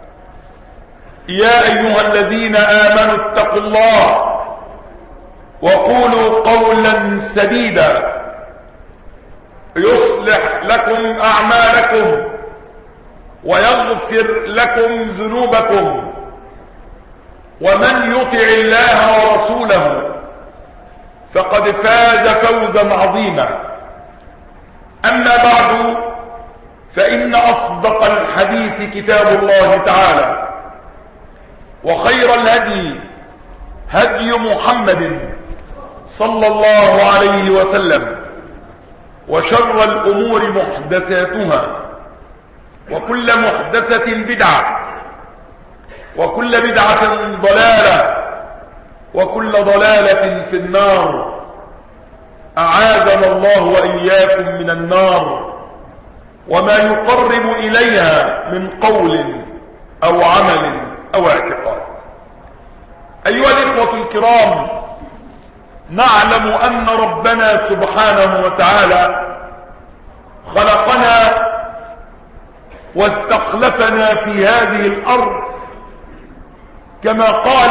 يا أيها الذين آمنوا اتقوا الله وقولوا قولا سديدا يصلح لكم أعمالكم ويغفر لكم ذنوبكم، ومن يطع الله ورسوله فقد فاز فوزا عظيما. أما بعد، فإن أصدق الحديث كتاب الله تعالى، وخير الهدي هدي محمد صلى الله عليه وسلم، وشر الأمور محدثاتها، وكل محدثة بدعة، وكل بدعة ضلالة، وكل ضلالة في النار. أعاذنا الله وإياكم من النار وما يقرب إليها من قول أو عمل أو اعتقاد. أيها الإخوة الكرام، نعلم أن ربنا سبحانه وتعالى خلقنا واستخلفنا في هذه الأرض كما قال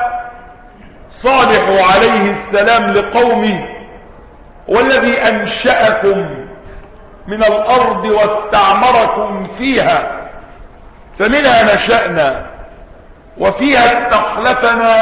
صالح عليه السلام لقومه: والذي أنشأكم من الأرض واستعمركم فيها فمنها نشأنا وفيها استخلفنا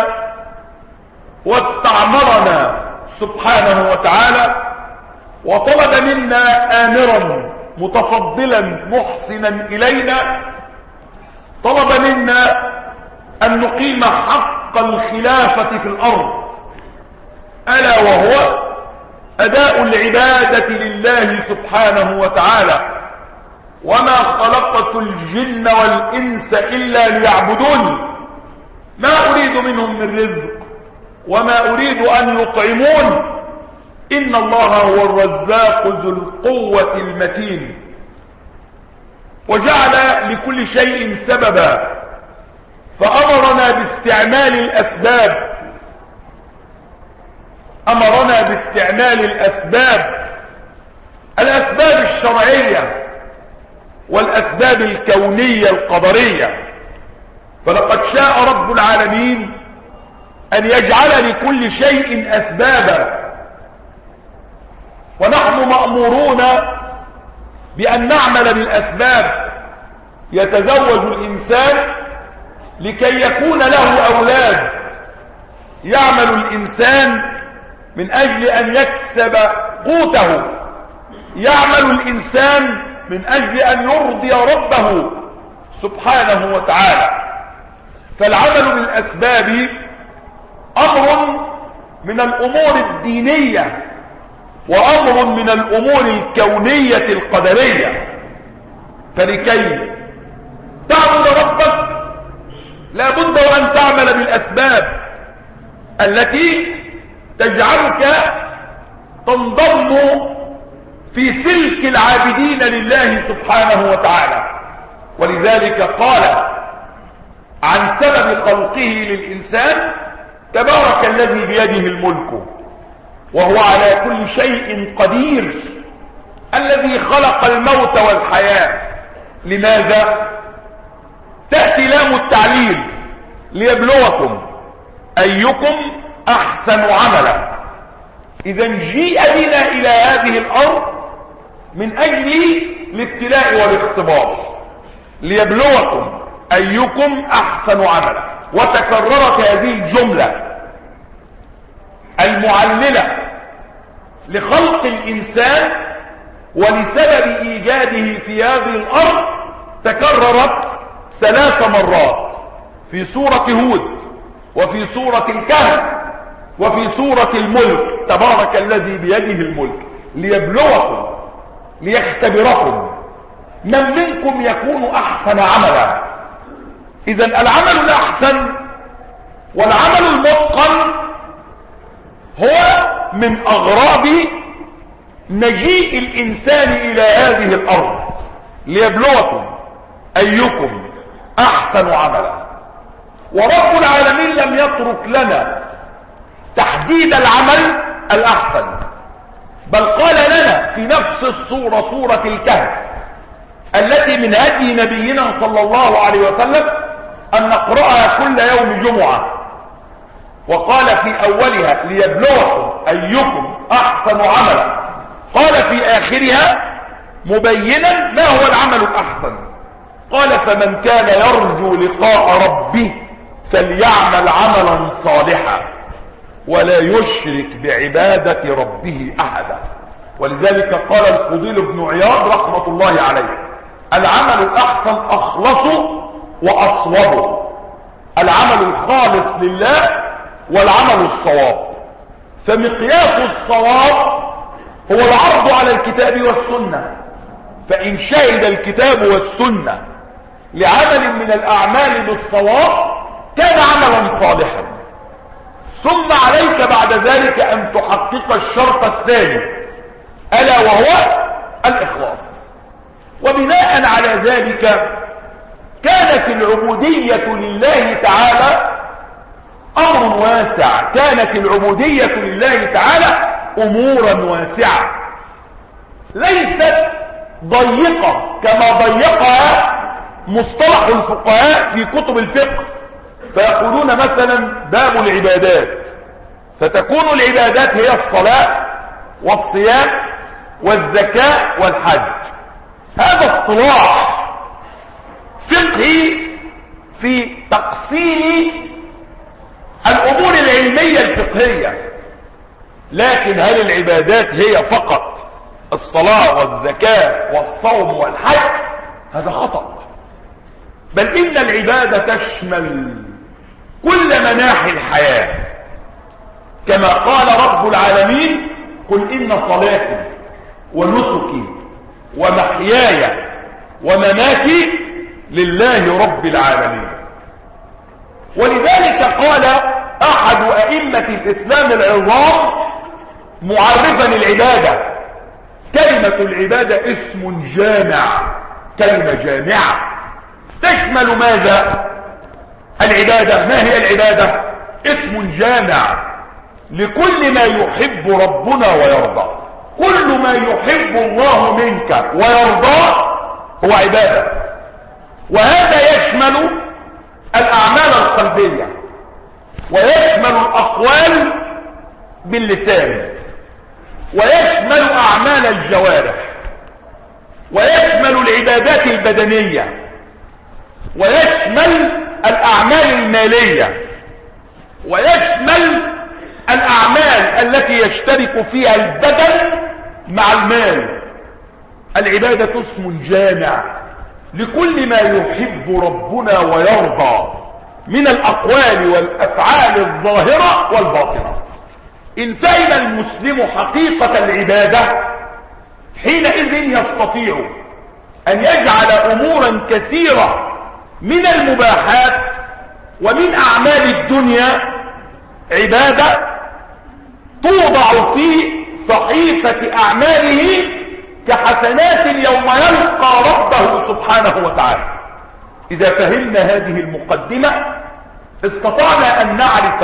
واستعمرنا سبحانه وتعالى، وطلب منا آمرا متفضلا محسنا إلينا، طلب منا أن نقيم حق الخلافة في الأرض، ألا وهو أداء العبادة لله سبحانه وتعالى. وما خلقت الجن والإنس إلا ليعبدون ما أريد منهم من رزق وما أريد أن يطعمون إن الله هو الرزاق ذو القوة المتين. وجعل لكل شيء سببا، فأمرنا باستعمال الأسباب أمرنا باستعمال الأسباب الأسباب الشرعية والأسباب الكونية القدرية. فلقد شاء رب العالمين أن يجعل لكل شيء أسبابا، ونحن مأمورون بأن نعمل بالأسباب. يتزوج الإنسان لكي يكون له أولاد، يعمل الإنسان من أجل أن يكسب قوته، يعمل الإنسان من أجل أن يرضي ربه سبحانه وتعالى. فالعمل بالأسباب أمر من الأمور الدينية وأمر من الأمور الكونية القدرية. فلكي تعبد ربك لا بد أن تعمل بالأسباب التي تجعلك تنضم في سلك العابدين لله سبحانه وتعالى. ولذلك قال عن سبب خلقه للإنسان: تبارك الذي بيده الملك وهو على كل شيء قدير، الذي خلق الموت والحياة. لماذا؟ تأتي لام التعليل: ليبلوكم أيكم أحسن عملا. إذا جيء بنا إلى هذه الأرض من أجل الابتلاء والاختبار، ليبلوكم أيكم أحسن عملا. وتكررت هذه الجملة المعللة لخلق الإنسان ولسبب إيجاده في هذه الأرض، تكررت ثلاث مرات في سورة هود وفي سورة الكهف وفي سورة الملك: تبارك الذي بيده الملك، ليبلوكم، ليختبركم من منكم يكون أحسن عملا. إذن العمل الأحسن والعمل المتقن هو من أغراض مجيء الإنسان إلى هذه الأرض، ليبلوكم أيكم أحسن عملا. ورب العالمين لم يترك لنا تحديد العمل الأحسن، بل قال لنا في نفس السورة، سورة الكهف التي من هدي نبينا صلى الله عليه وسلم أن نقرأها كل يوم جمعة، وقال في أولها: ليبلوكم أيكم أحسن عملا. قال في آخرها مبينا ما هو العمل الأحسن، قال: فمن كان يرجو لقاء ربه فليعمل عملا صالحا ولا يشرك بعبادة ربه أحدا. ولذلك قال الفضيل بن عياض رحمة الله عليه: العمل الأحسن أخلص وأصوب، العمل الخالص لله والعمل الصواب. فمقياس الصواب هو العرض على الكتاب والسنة، فإن شهد الكتاب والسنة لعمل من الأعمال بالصواب كان عملا صالحا. ثم عليك بعد ذلك أن تحقق الشرط الثاني ألا وهو الإخلاص. وبناء على ذلك كانت العبودية لله تعالى أمر واسع، كانت العبودية لله تعالى أمورا واسعة ليست ضيقة كما ضيقها مصطلح الفقهاء في كتب الفقه، فيقولون مثلا باب العبادات، فتكون العبادات هي الصلاة والصيام والزكاة والحج. هذا اصطلاح فقهي في تقسيم الأمور العلمية الفقهية، لكن هل العبادات هي فقط الصلاة والزكاة والصوم والحج؟ هذا خطأ، بل إن العبادة تشمل كل مناحي الحياة، كما قال رب العالمين قل إن صلاتي ونسكي ومحياي ومماتي لله رب العالمين. ولذلك قال أحد أئمة الإسلام العظام معرفا العبادة: كلمة العبادة اسم جامع، كلمة جامعة تشمل ماذا؟ العبادة. ما هي العبادة؟ اسم جامع لكل ما يحب ربنا ويرضى. كل ما يحب الله منك ويرضاه هو عبادة، وهذا يشمل الأعمال القلبية ويشمل الأقوال باللسان ويشمل أعمال الجوارح ويشمل العبادات البدنية ويشمل الأعمال المالية ويشمل الأعمال التي يشترك فيها البدن مع المال. العبادة اسم جامع لكل ما يحب ربنا ويرضى من الأقوال والأفعال الظاهرة والباطنة. إن فهم المسلم حقيقة العبادة حينئذ يستطيع أن يجعل أمورا كثيرة من المباحات ومن أعمال الدنيا عبادة توضع في صحيفة أعماله كحسنات يوم يلقى ربه سبحانه وتعالى. إذا فهمنا هذه المقدمة استطعنا أن نعرف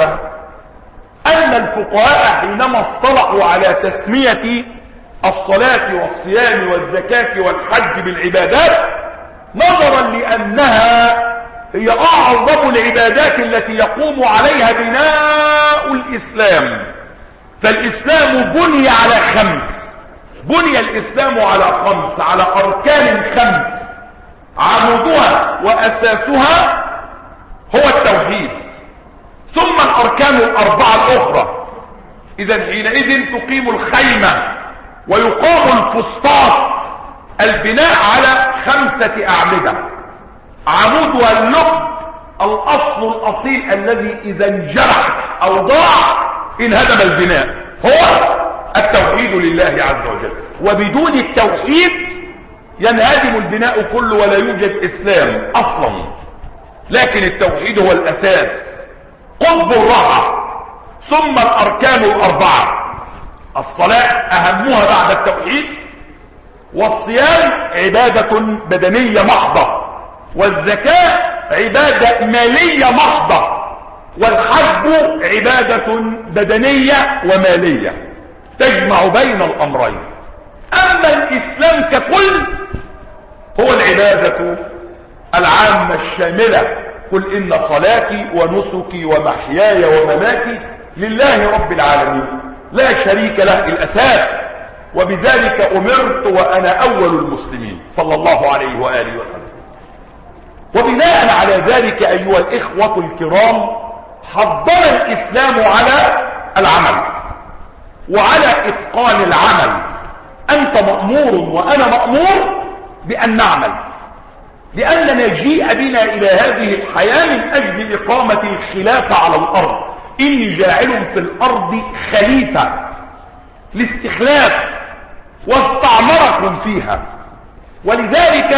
أن الفقهاء حينما اصطلحوا على تسمية الصلاة والصيام والزكاة والحج بالعبادات نظرا لأنها هي أعظم العبادات التي يقوم عليها بناء الإسلام. فالإسلام بني على خمس، بني الإسلام على خمس، على أركان خمس عمودها وأساسها هو التوحيد، ثم الأركان الأربعة الأخرى. إذن حينئذ تقيم الخيمة ويقام الفسطاط، البناء على خمسة أعمدة. عمودها اللب، الأصل الأصيل الذي إذا انجرح أو ضاع انهدم البناء، هو التوحيد لله عز وجل. وبدون التوحيد ينهدم البناء كله ولا يوجد إسلام أصلا. لكن التوحيد هو الأساس، قطب الرحى. ثم الأركان الأربعة: الصلاة أهمها بعد التوحيد، والصيام عبادة بدنية محضة، والزكاة عبادة مالية محضة، والحج عبادة بدنية ومالية تجمع بين الأمرين. أما الإسلام ككل هو العبادة العامة الشاملة: قل إن صلاتي ونسكي ومحياي ومماتي لله رب العالمين لا شريك له، الأساس. وبذلك أمرت وأنا أول المسلمين صلى الله عليه وآله وسلم. وبناء على ذلك أيها الإخوة الكرام حضر الإسلام على العمل وعلى إتقان العمل. أنت مأمور وأنا مأمور بأن نعمل، لأننا جيء بنا إلى هذه الحياة من أجل إقامة الخلافة على الأرض. إني جاعل في الأرض خليفة، لاستخلاف واستعمركم فيها. ولذلك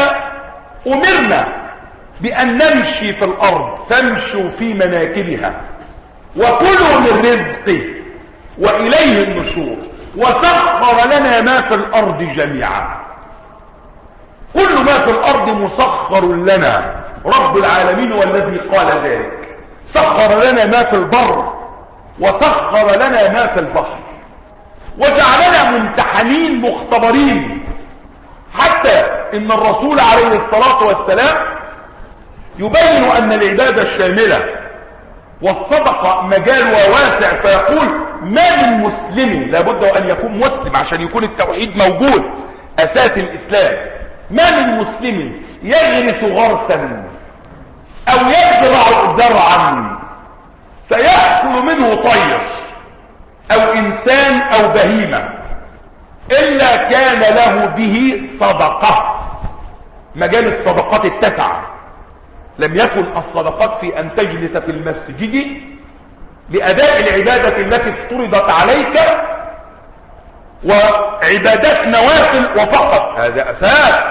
أمرنا بأن نمشي في الأرض، فامشوا في مناكبها. وكلوا من رزقه وإليه النشور وسخر لنا ما في الأرض جميعا. كل ما في الأرض مسخر لنا، رب العالمين والذي قال ذلك. سخر لنا ما في البر وسخر لنا ما في البحر وجعلنا ممتحنين مختبرين، حتى إن الرسول عليه الصلاة والسلام يبين أن العبادة الشاملة والصدقة مجال وواسع، فيقول ما من مسلم، لابد أن يكون مسلم عشان يكون التوحيد موجود أساس الإسلام، ما من مسلم يغرس غرسا أو يزرع زرعا فيأكل منه طير أو إنسان أو بهيمة إلا كان له به صدقة. مجال الصدقات التسعة، لم يكن الصدقات في أن تجلس في المسجد لأداء العبادة التي افترضت عليك وعبادات نوافل وفقط، هذا أساس.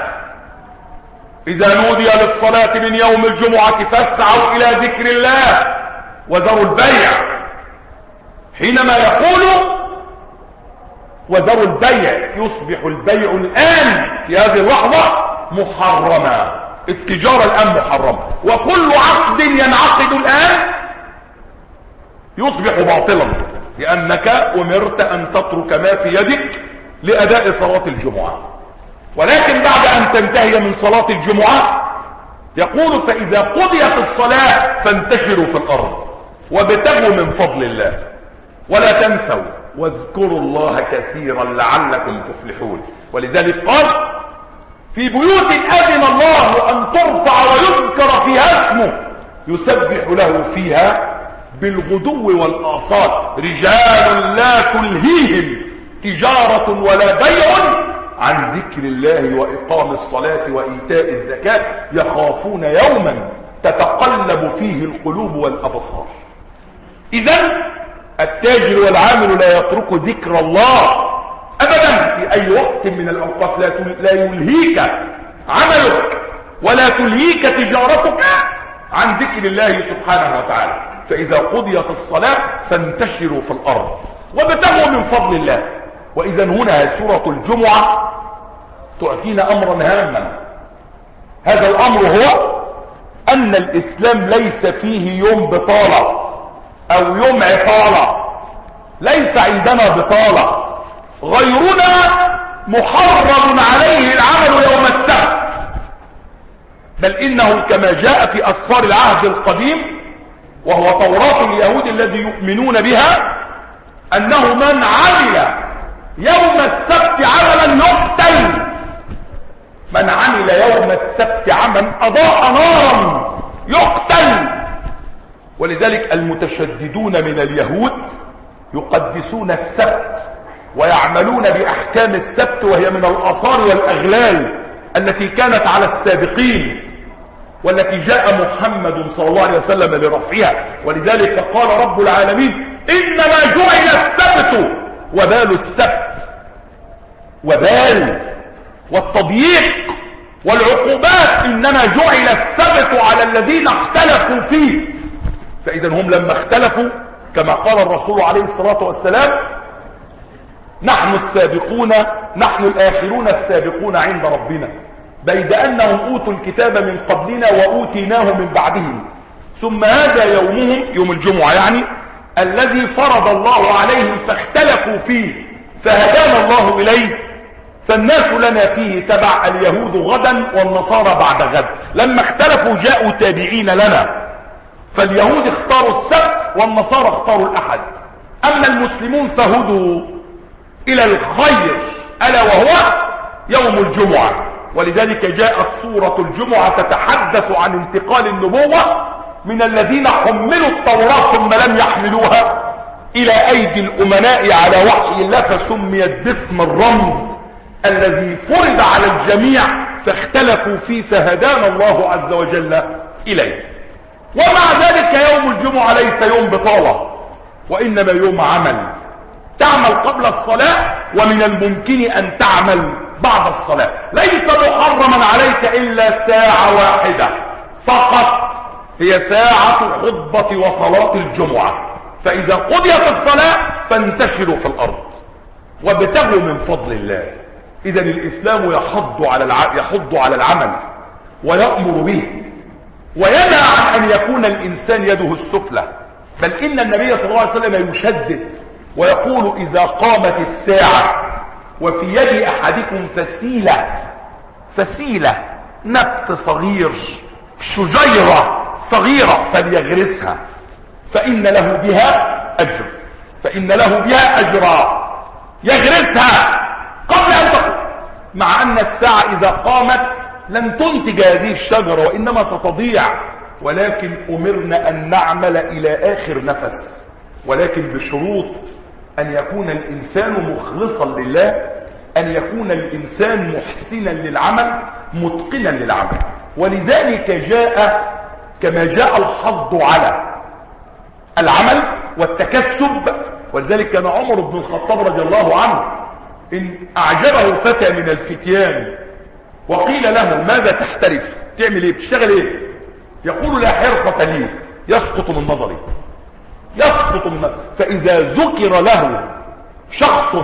إذا نودي للصلاة من يوم الجمعة فاسعوا إلى ذكر الله وذروا البيع. حينما يقول وذروا البيع يصبح البيع الآن في هذه اللحظة محرما، التجارة الآن محرمة، وكل عقد ينعقد الآن يصبح باطلا، لأنك أمرت أن تترك ما في يدك لأداء صلاة الجمعة. ولكن بعد أن تنتهي من صلاة الجمعة يقول فإذا قضيت الصلاة فانتشروا في الأرض وابتغوا من فضل الله ولا تنسوا واذكروا الله كثيرا لعلكم تفلحون. ولذلك قال في بيوت أذن الله أن ترفع ويذكر فيها اسمه يسبح له فيها بالغدو والآصال رجال لا تلهيهم تجارة ولا بيع عن ذكر الله وإقام الصلاة وإيتاء الزكاة يخافون يوما تتقلب فيه القلوب والأبصار. إذن التاجر والعامل لا يترك ذكر الله أبدا في أي وقت من الأوقات، لا يلهيك عملك ولا تلهيك تجارتك عن ذكر الله سبحانه وتعالى. فإذا قضيت الصلاة فانتشروا في الأرض وابتغوا من فضل الله. وإذا هنا سورة الجمعة تعطينا أمرا هاما، هذا الأمر هو أن الإسلام ليس فيه يوم بطالة أو يوم عطالة، ليس عندنا بطالة، غيرنا محرم عليه العمل يوم السبت، بل إنه كما جاء في أسفار العهد القديم وهو توراة اليهود الذي يؤمنون بها أنه من عمل يوم السبت عملا يقتل، من عمل يوم السبت عملا أضاء نارا يقتل. ولذلك المتشددون من اليهود يقدسون السبت ويعملون بأحكام السبت، وهي من الآثار والأغلال التي كانت على السابقين والتي جاء محمد صلى الله عليه وسلم لرفعها. ولذلك قال رب العالمين إنما جعل السبت وبال السبت، وبال والتضييق والعقوبات إنما جعل السبت على الذين اختلفوا فيه. فإذا هم لما اختلفوا كما قال الرسول عليه الصلاة والسلام نحن السابقون نحن الآخرون السابقون عند ربنا، بيد أنهم أوتوا الكتاب من قبلنا وأوتيناه من بعدهم، ثم هذا يومهم يوم الجمعة يعني الذي فرض الله عليهم فاختلفوا فيه فهدانا الله إليه، فالناس لنا فيه تبع، اليهود غدا والنصارى بعد غد. لما اختلفوا جاءوا تابعين لنا، فاليهود اختاروا السبت والنصارى اختاروا الأحد، أما المسلمون فهدوا إلى الخير ألا وهو يوم الجمعة. ولذلك جاءت سورة الجمعة تتحدث عن انتقال النبوة من الذين حملوا التوراة ثم لم يحملوها إلى أيدي الأمناء على وحي الله، فسميت باسم الرمز الذي فرض على الجميع فاختلفوا فيه فهدانا الله عز وجل إليه. ومع ذلك يوم الجمعة ليس يوم بطالة وإنما يوم عمل، تعمل قبل الصلاة ومن الممكن أن تعمل بعد الصلاة، ليس محرما عليك إلا ساعة واحدة فقط، هي ساعة خطبة وصلاة الجمعة، فإذا قضيت الصلاة فانتشروا في الأرض وابتغوا من فضل الله. إذا الإسلام يحض على الع... يحض على العمل ويأمر به وينهى عن أن يكون الإنسان يده السفلى، بل إن النبي صلى الله عليه وسلم يشدد ويقول إذا قامت الساعة وفي يد أحدكم فسيلة، فسيلة نبت صغير، شجيرة صغيرة فليغرسها فإن له بها أجر، فإن له بها أجرا، يغرسها قبل أن تقوم، مع أن الساعة إذا قامت لن تنتج هذه الشجرة وإنما ستضيع، ولكن أمرنا أن نعمل إلى آخر نفس، ولكن بشروط أن يكون الإنسان مخلصا لله، أن يكون الإنسان محسنا للعمل متقنا للعمل. ولذلك جاء كما جاء الحض على العمل والتكسب، ولذلك كان عمر بن الخطاب رضي الله عنه إن أعجبه فتى من الفتيان وقيل له ماذا تحترف، تعمل ايه، بتشتغل ايه، يقول لا حرفة لي، يسقط من نظري، يسقط من نظري. فإذا ذكر له شخص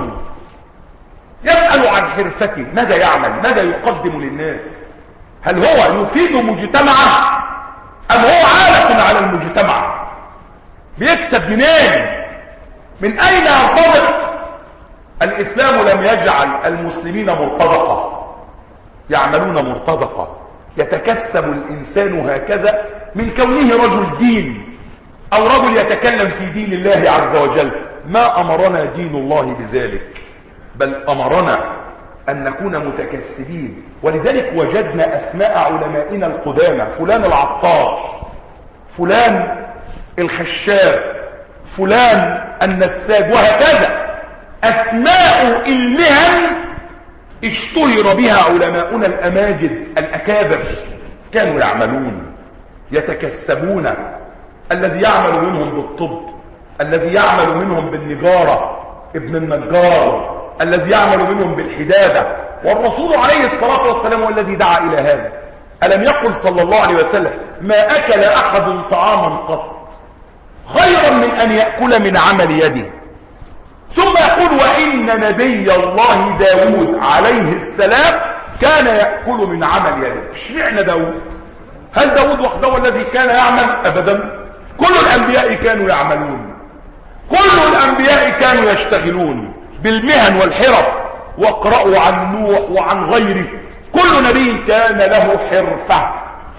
يسأل عن حرفته ماذا يعمل، ماذا يقدم للناس، هل هو يفيد مجتمعه أم هو عالة على المجتمع، بيكسب منين، من أين يرتزق؟ الإسلام لم يجعل المسلمين مرتزقة، يعملون مرتزقة، يتكسب الإنسان هكذا من كونه رجل دين أو رجل يتكلم في دين الله عز وجل. ما أمرنا دين الله بذلك، بل أمرنا أن نكون متكسبين. ولذلك وجدنا أسماء علمائنا القدامى، فلان العطار، فلان الخشاب، فلان النساج، وهكذا أسماء المهن اشتهر بها علماؤنا الأماجد الأكابر، كانوا يعملون يتكسبون، الذي يعمل منهم بالطب، الذي يعمل منهم بالنجارة ابن النجار، الذي يعمل منهم بالحدادة. والرسول عليه الصلاة والسلام هو الذي دعا إلى هذا. ألم يقل صلى الله عليه وسلم ما أكل أحد طعاما قط خيرا من أن يأكل من عمل يده. ثم يقول وإن نبي الله داود عليه السلام كان يأكل من عمل يده. اشمعنى داود؟ هل داود وحده الذي كان يعمل؟ أبدا، كل الأنبياء كانوا يعملون، كل الأنبياء كانوا يشتغلون بالمهن والحرف. واقرأوا عن نوح وعن غيره، كل نبي كان له حرفة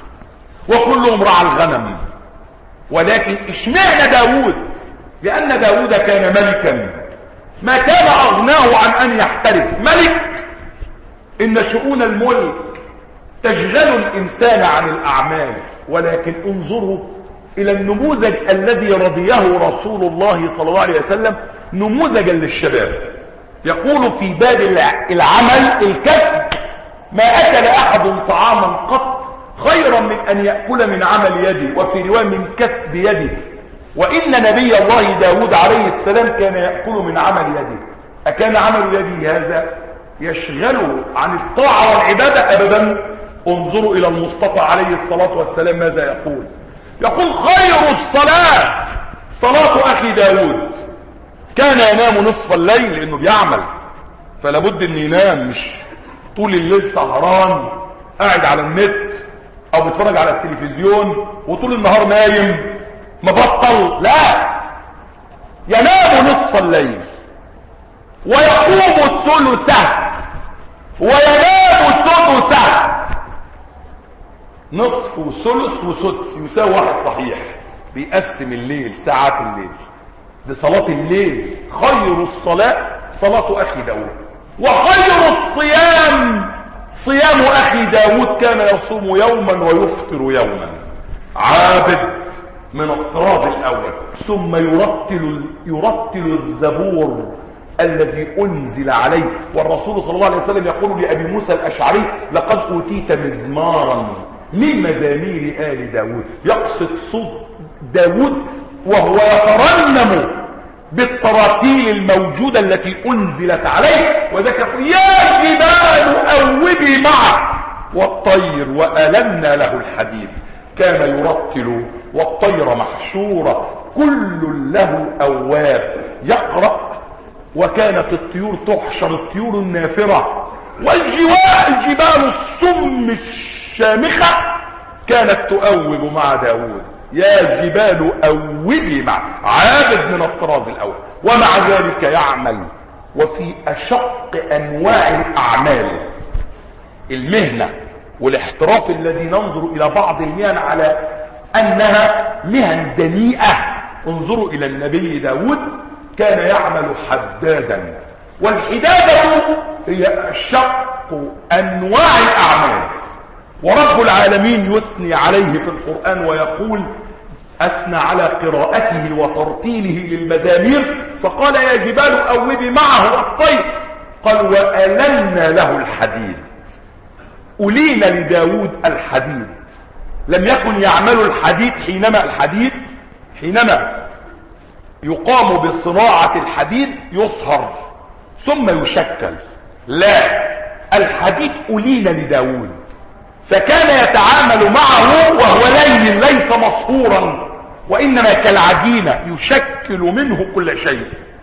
وكلهم رعى الغنم. ولكن اشمعنى داود؟ لأن داود كان ملكا، ما كان أغناه عن أن يحترف. ملك، إن شؤون الملك تشغل الإنسان عن الأعمال. ولكن انظروا إلى النموذج الذي رضيه رسول الله صلى الله عليه وسلم نموذجا للشباب. يقول في باب العمل الكسب ما أكل أحد طعاما قط خيرا من أن يأكل من عمل يده، وفي رواية من كسب يده. وإن نبي الله داود عليه السلام كان يأكل من عمل يده. أكان عمل يده هذا يشغله عن الطاعة والعبادة؟ أبدا. انظروا إلى المصطفى عليه الصلاة والسلام ماذا يقول. يقول خير الصلاة صلاة أخي داود، كان ينام نصف الليل لأنه بيعمل، فلا بد أن ينام، مش طول الليل سهران قاعد على النت أو بيتفرج على التلفزيون وطول النهار نايم مبطل. لا، ينام نصف الليل ويقوم الثلثة وينام سدسه. نصف وثلث وسدس يساوي واحد صحيح، بيقسم الليل ساعات الليل. دي صلاة الليل. خير الصلاة صلاة أخي داود. وخير الصيام صيام أخي داود، كان يصوم يوما ويفطر يوما. عابد من الطراز الأول. ثم يرتل يرتل الزبور الذي أنزل عليه. والرسول صلى الله عليه وسلم يقول لأبي موسى الأشعري لقد أوتيت مزمارا من مزامير آل داود. يقصد صوت داود وهو يترنم بالتراتيل الموجودة التي أنزلت عليه. وذلك يقول يا جبال أوبي معه والطير وألنا له الحديد. كان يرتل والطير محشورة. كل له أواب يقرأ. وكانت الطيور تحشر، الطيور النافرة، والجواء الجبال الصم الشامخة كانت تؤوب مع داود. يا جبال أوبي مع عابد من الطراز الأول، ومع ذلك يعمل. وفي أشق أنواع الأعمال المهنة والاحتراف الذي ننظر إلى بعض المهن على أنها مهن دنيئة. انظروا إلى النبي داود، كان يعمل حدادا، والحدادة هي أشق أنواع الأعمال. ورب العالمين يثني عليه في القرآن ويقول: أثنى على قراءته وترتيله للمزامير فقال: يا جبال أوبي معه الطير. قال: وألنا له الحديد. ألين لداود الحديد. لم يكن يعمل الحديد حينما الحديد حينما يقام بصناعة الحديد يصهر ثم يشكل. لا، الحديد ألين لداود، فكان يتعامل معه وهو لين ليس مصهورا، وإنما كالعجينة يشكل منه كل شيء.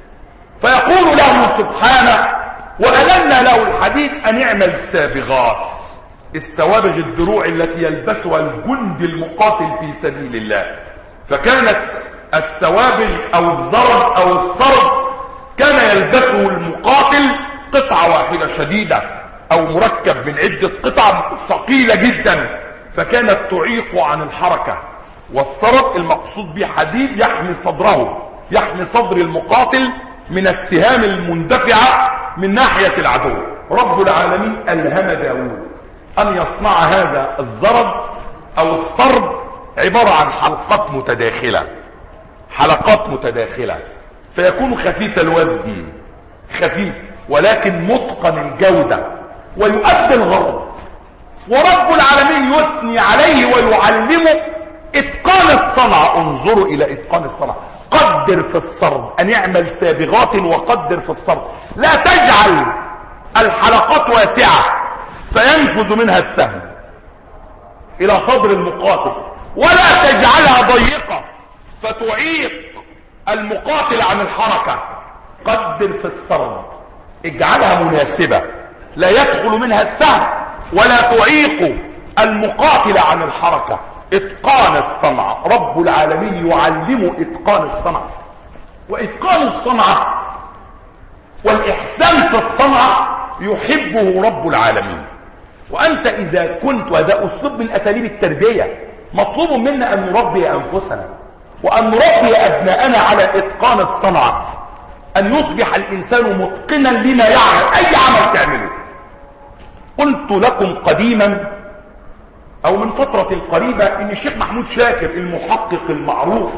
فيقول له سبحانه: وألنا له الحديد أن يعمل السابغات. السوابغ الدروع التي يلبسها الجند المقاتل في سبيل الله. فكانت السوابغ أو الزرد أو الصرد كان يلبسه المقاتل قطعة واحدة شديدة أو مركب من عدة قطع ثقيلة جدا، فكانت تعيق عن الحركة. والصرد المقصود به حديد يحمي صدره، يحمي صدر المقاتل من السهام المندفعة من ناحية العدو. رب العالمين ألهم داود أن يصنع هذا الزرد أو الصرد عبارة عن حلقات متداخلة، حلقات متداخلة، فيكون خفيف الوزن، خفيف ولكن متقن الجودة ويؤدي الغرض. ورب العالمين يثني عليه ويعلمه اتقان الصنعة. انظروا الى اتقان الصنعة. قدر في الصرد، ان يعمل سابغات وقدر في الصرد. لا تجعل الحلقات واسعة فينفذ منها السهم الى صدر المقاتل، ولا تجعلها ضيقة فتعيق المقاتل عن الحركة. قدر في الصرد، اجعلها مناسبة لا يدخل منها السهم ولا تعيق المقاتل عن الحركة. اتقان الصنعة، رب العالمين يعلم اتقان الصنعة. واتقان الصنعة والإحسان في الصنعة يحبه رب العالمين. وأنت إذا كنت، وهذا أسلوب من أساليب التربية، مطلوب منا أن نربي أنفسنا وأن نربي أبناءنا على إتقان الصنعة، أن يصبح الإنسان متقنا لما يعمل، أي عمل تعمله. قلت لكم قديما أو من فترة قريبة إن الشيخ محمود شاكر المحقق المعروف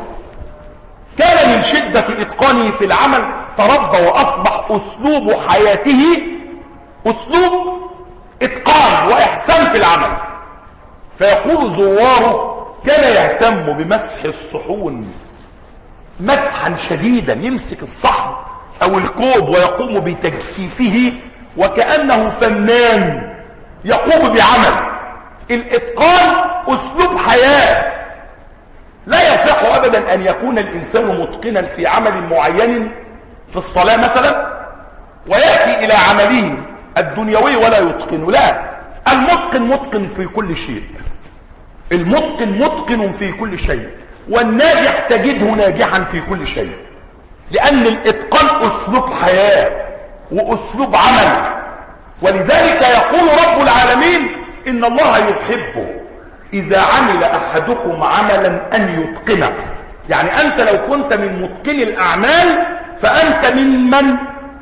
كان من شدة إتقانه في العمل تربى وأصبح أسلوب حياته أسلوب إتقان وإحسان في العمل. فيقول زواره كان يهتم بمسح الصحون مسحا شديدا، يمسك الصحن أو الكوب ويقوم بتجفيفه وكأنه فنان يقوم بعمل. الإتقان أسلوب حياة. لا يصح أبدا أن يكون الإنسان متقنا في عمل معين في الصلاة مثلا ويأتي إلى عمله الدنيوي ولا يتقن. لا، المتقن متقن في كل شيء، المتقن متقن في كل شيء، والناجح تجده ناجحا في كل شيء، لأن الإتقان أسلوب حياة وأسلوب عمل. ولذلك يقول رب العالمين إن الله يحب إذا عمل أحدكم عملا أن يتقنه. يعني أنت لو كنت من متقن الأعمال فأنت ممن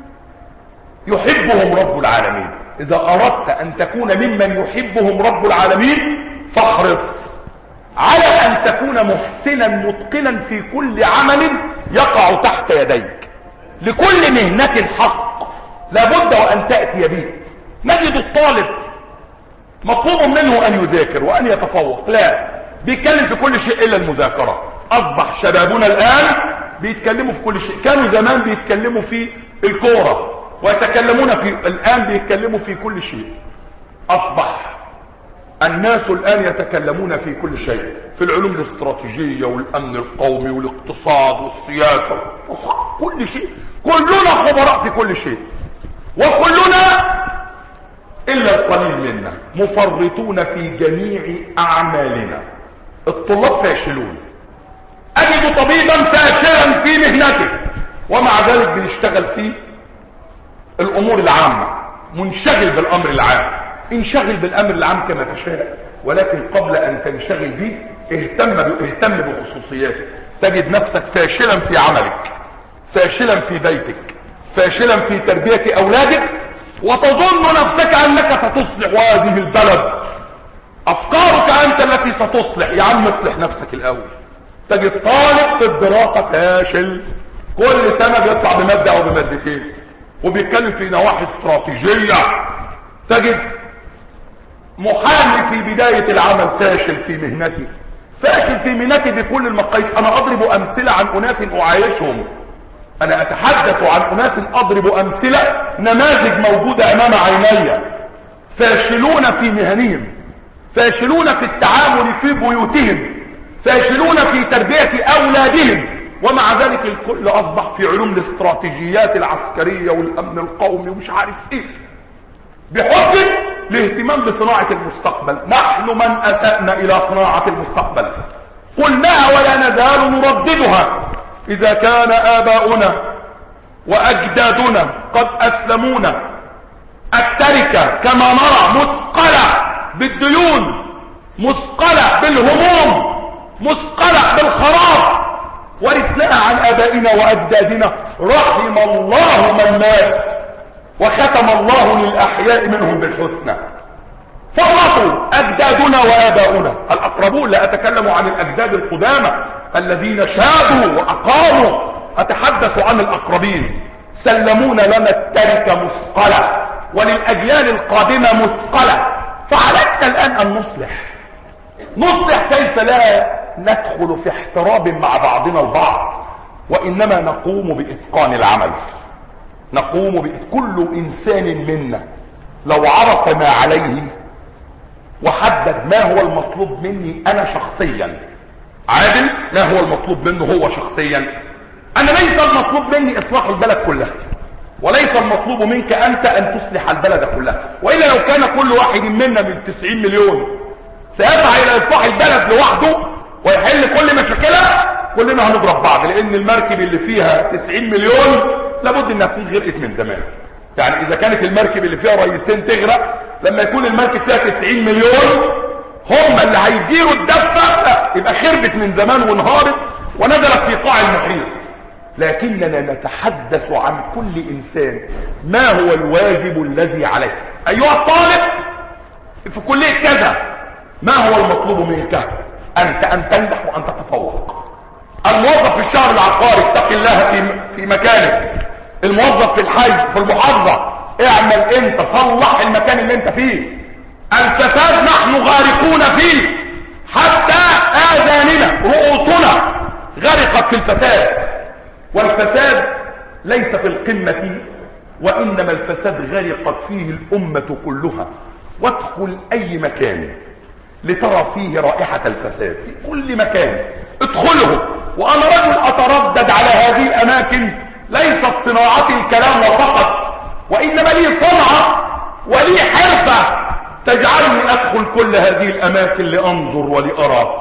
يحبهم رب العالمين. إذا أردت أن تكون ممن يحبهم رب العالمين فاحرص على أن تكون محسنا متقنا في كل عمل يقع تحت يديك. لكل مهنة حق لابد وأن تأتي به. نجد الطالب مطلوب منه أن يذاكر وأن يتفوق، لا بيتكلم في كل شيء إلا المذاكرة. أصبح شبابنا الآن بيتكلموا في كل شيء، كانوا زمان بيتكلموا في الكورة ويتكلمون في الآن بيتكلموا في كل شيء. أصبح الناس الآن يتكلمون في كل شيء، في العلوم الاستراتيجية والأمن القومي والاقتصاد والسياسة، كل شيء، كلنا خبراء في كل شيء، وكلنا إلا القليل منا مفرطون في جميع أعمالنا. الطلاب فاشلون، أجد طبيبا فاشلا في مهنته ومع ذلك بيشتغل في الأمور العامة، منشغل بالأمر العام. انشغل بالأمر العام كما تشاء، ولكن قبل أن تنشغل به اهتم اهتم بخصوصياتك. تجد نفسك فاشلا في عملك، فاشلا في بيتك، فاشلا في تربية أولادك، وتظن نفسك أنك ستصلح هذه البلد. أفكارك أنت التي ستصلح. يا عم اصلح نفسك الأول. تجد طالب في الدراسة فاشل، كل سنة بيطلع بمادة أو بمادتين وبيتكلم في نواحي استراتيجية. تجد محامي في بداية العمل فاشل في مهنته، فاشل في مهنته بكل المقاييس. أنا أضرب أمثلة عن أناس أعايشهم، أنا أتحدث عن أناس أضرب أمثلة، نماذج موجودة أمام عيني، فاشلون في مهنهم، فاشلون في التعامل في بيوتهم، فاشلون في تربية أولادهم، ومع ذلك الكل أصبح في علوم الاستراتيجيات العسكرية والأمن القومي ومش عارف إيه، بحجة الاهتمام بصناعة المستقبل. نحن من أسأنا إلى صناعة المستقبل، قلناها ولا نزال نرددها. إذا كان آباؤنا وأجدادنا قد أسلمونا التركة كما نرى مثقلة بالديون، مثقلة بالهموم، مثقلة بالخراب، ورثناها عن آبائنا وأجدادنا، رحم الله من مات وختم الله للأحياء منهم بالحسنى. فرطوا أجدادنا وآباؤنا الأقربون، لا أتكلم عن الأجداد القدامى الذين شادوا وأقاموا، أتحدث عن الأقربين. سلمونا لنا التركة مثقلة وللأجيال القادمة مثقلة. فعلينا الآن أن نصلح. نصلح كيف لا ندخل في احتراب مع بعضنا البعض، وإنما نقوم بإتقان العمل. نقوم بإتقان. كل إنسان منا لو عرف ما عليه وحدد ما هو المطلوب مني أنا شخصيا، عادل ما هو المطلوب منه هو شخصيا. أنا ليس المطلوب مني إصلاح البلد كلها، وليس المطلوب منك أنت أن تصلح البلد كلها، وإلا لو كان كل واحد منا من تسعين مليون سيسعى إلى إصلاح البلد لوحده ويحل كل مشاكلها، كلنا هنضرب بعض. لأن المركب اللي فيها تسعين مليون لابد أنها تكون غرقت من زمان. يعني إذا كانت المركب اللي فيها رئيسين تغرق، لما يكون المركب فيها تسعين مليون هم اللي هيديروا الدفة، لا يبقى خربت من زمان وانهارت ونزلت في قاع المحيط. لكننا نتحدث عن كل إنسان ما هو الواجب الذي عليه. أيها الطالب في كلية كذا، ما هو المطلوب منك؟ أنت أن تنجح وأن تتفوق. الموظف في الشهر العقاري اتق الله في في مكانك. الموظف في الحي في المحافظة اعمل انت، صلح المكان اللي انت فيه. الفساد نحن غارقون فيه، حتى آذاننا رؤوسنا غرقت في الفساد. والفساد ليس في القمة، وإنما الفساد غرقت فيه الأمة كلها. وادخل أي مكان لترى فيه رائحة الفساد، في كل مكان ادخله. وأنا رجل أتردد على هذه الأماكن، ليست صناعتي الكلام فقط، وإنما لي صنعة ولي حرفة تجعلني أدخل كل هذه الأماكن لأنظر ولأرى.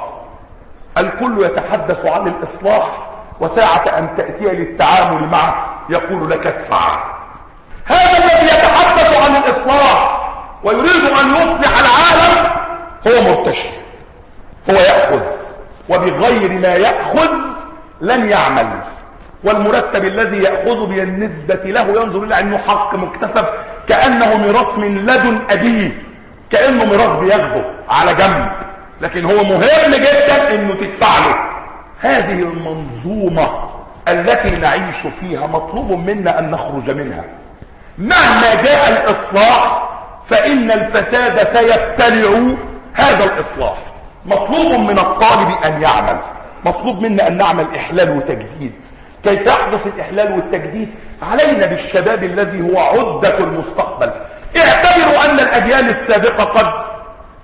الكل يتحدث عن الإصلاح، وساعة أن تأتي للتعامل معه يقول لك ادفع. هذا الذي يتحدث عن الإصلاح ويريد أن يصلح العالم هو مرتشي، هو يأخذ، وبغير ما يأخذ لن يعمل. والمرتب الذي يأخذ بالنسبة له ينظر إلى أنه حق مكتسب، كأنه ميراث من لدن أبيه، كأنه ميراث بياخده على جنب، لكن هو مهم جدا أنه تدفع له. هذه المنظومة التي نعيش فيها مطلوب منا أن نخرج منها. مهما جاء الإصلاح فإن الفساد سيبتلع هذا الإصلاح. مطلوب من الطالب أن يعمل، مطلوب منا أن نعمل إحلال وتجديد. كيف يحدث الإحلال والتجديد؟ علينا بالشباب الذي هو عدة المستقبل. اعتبروا أن الأجيال السابقة قد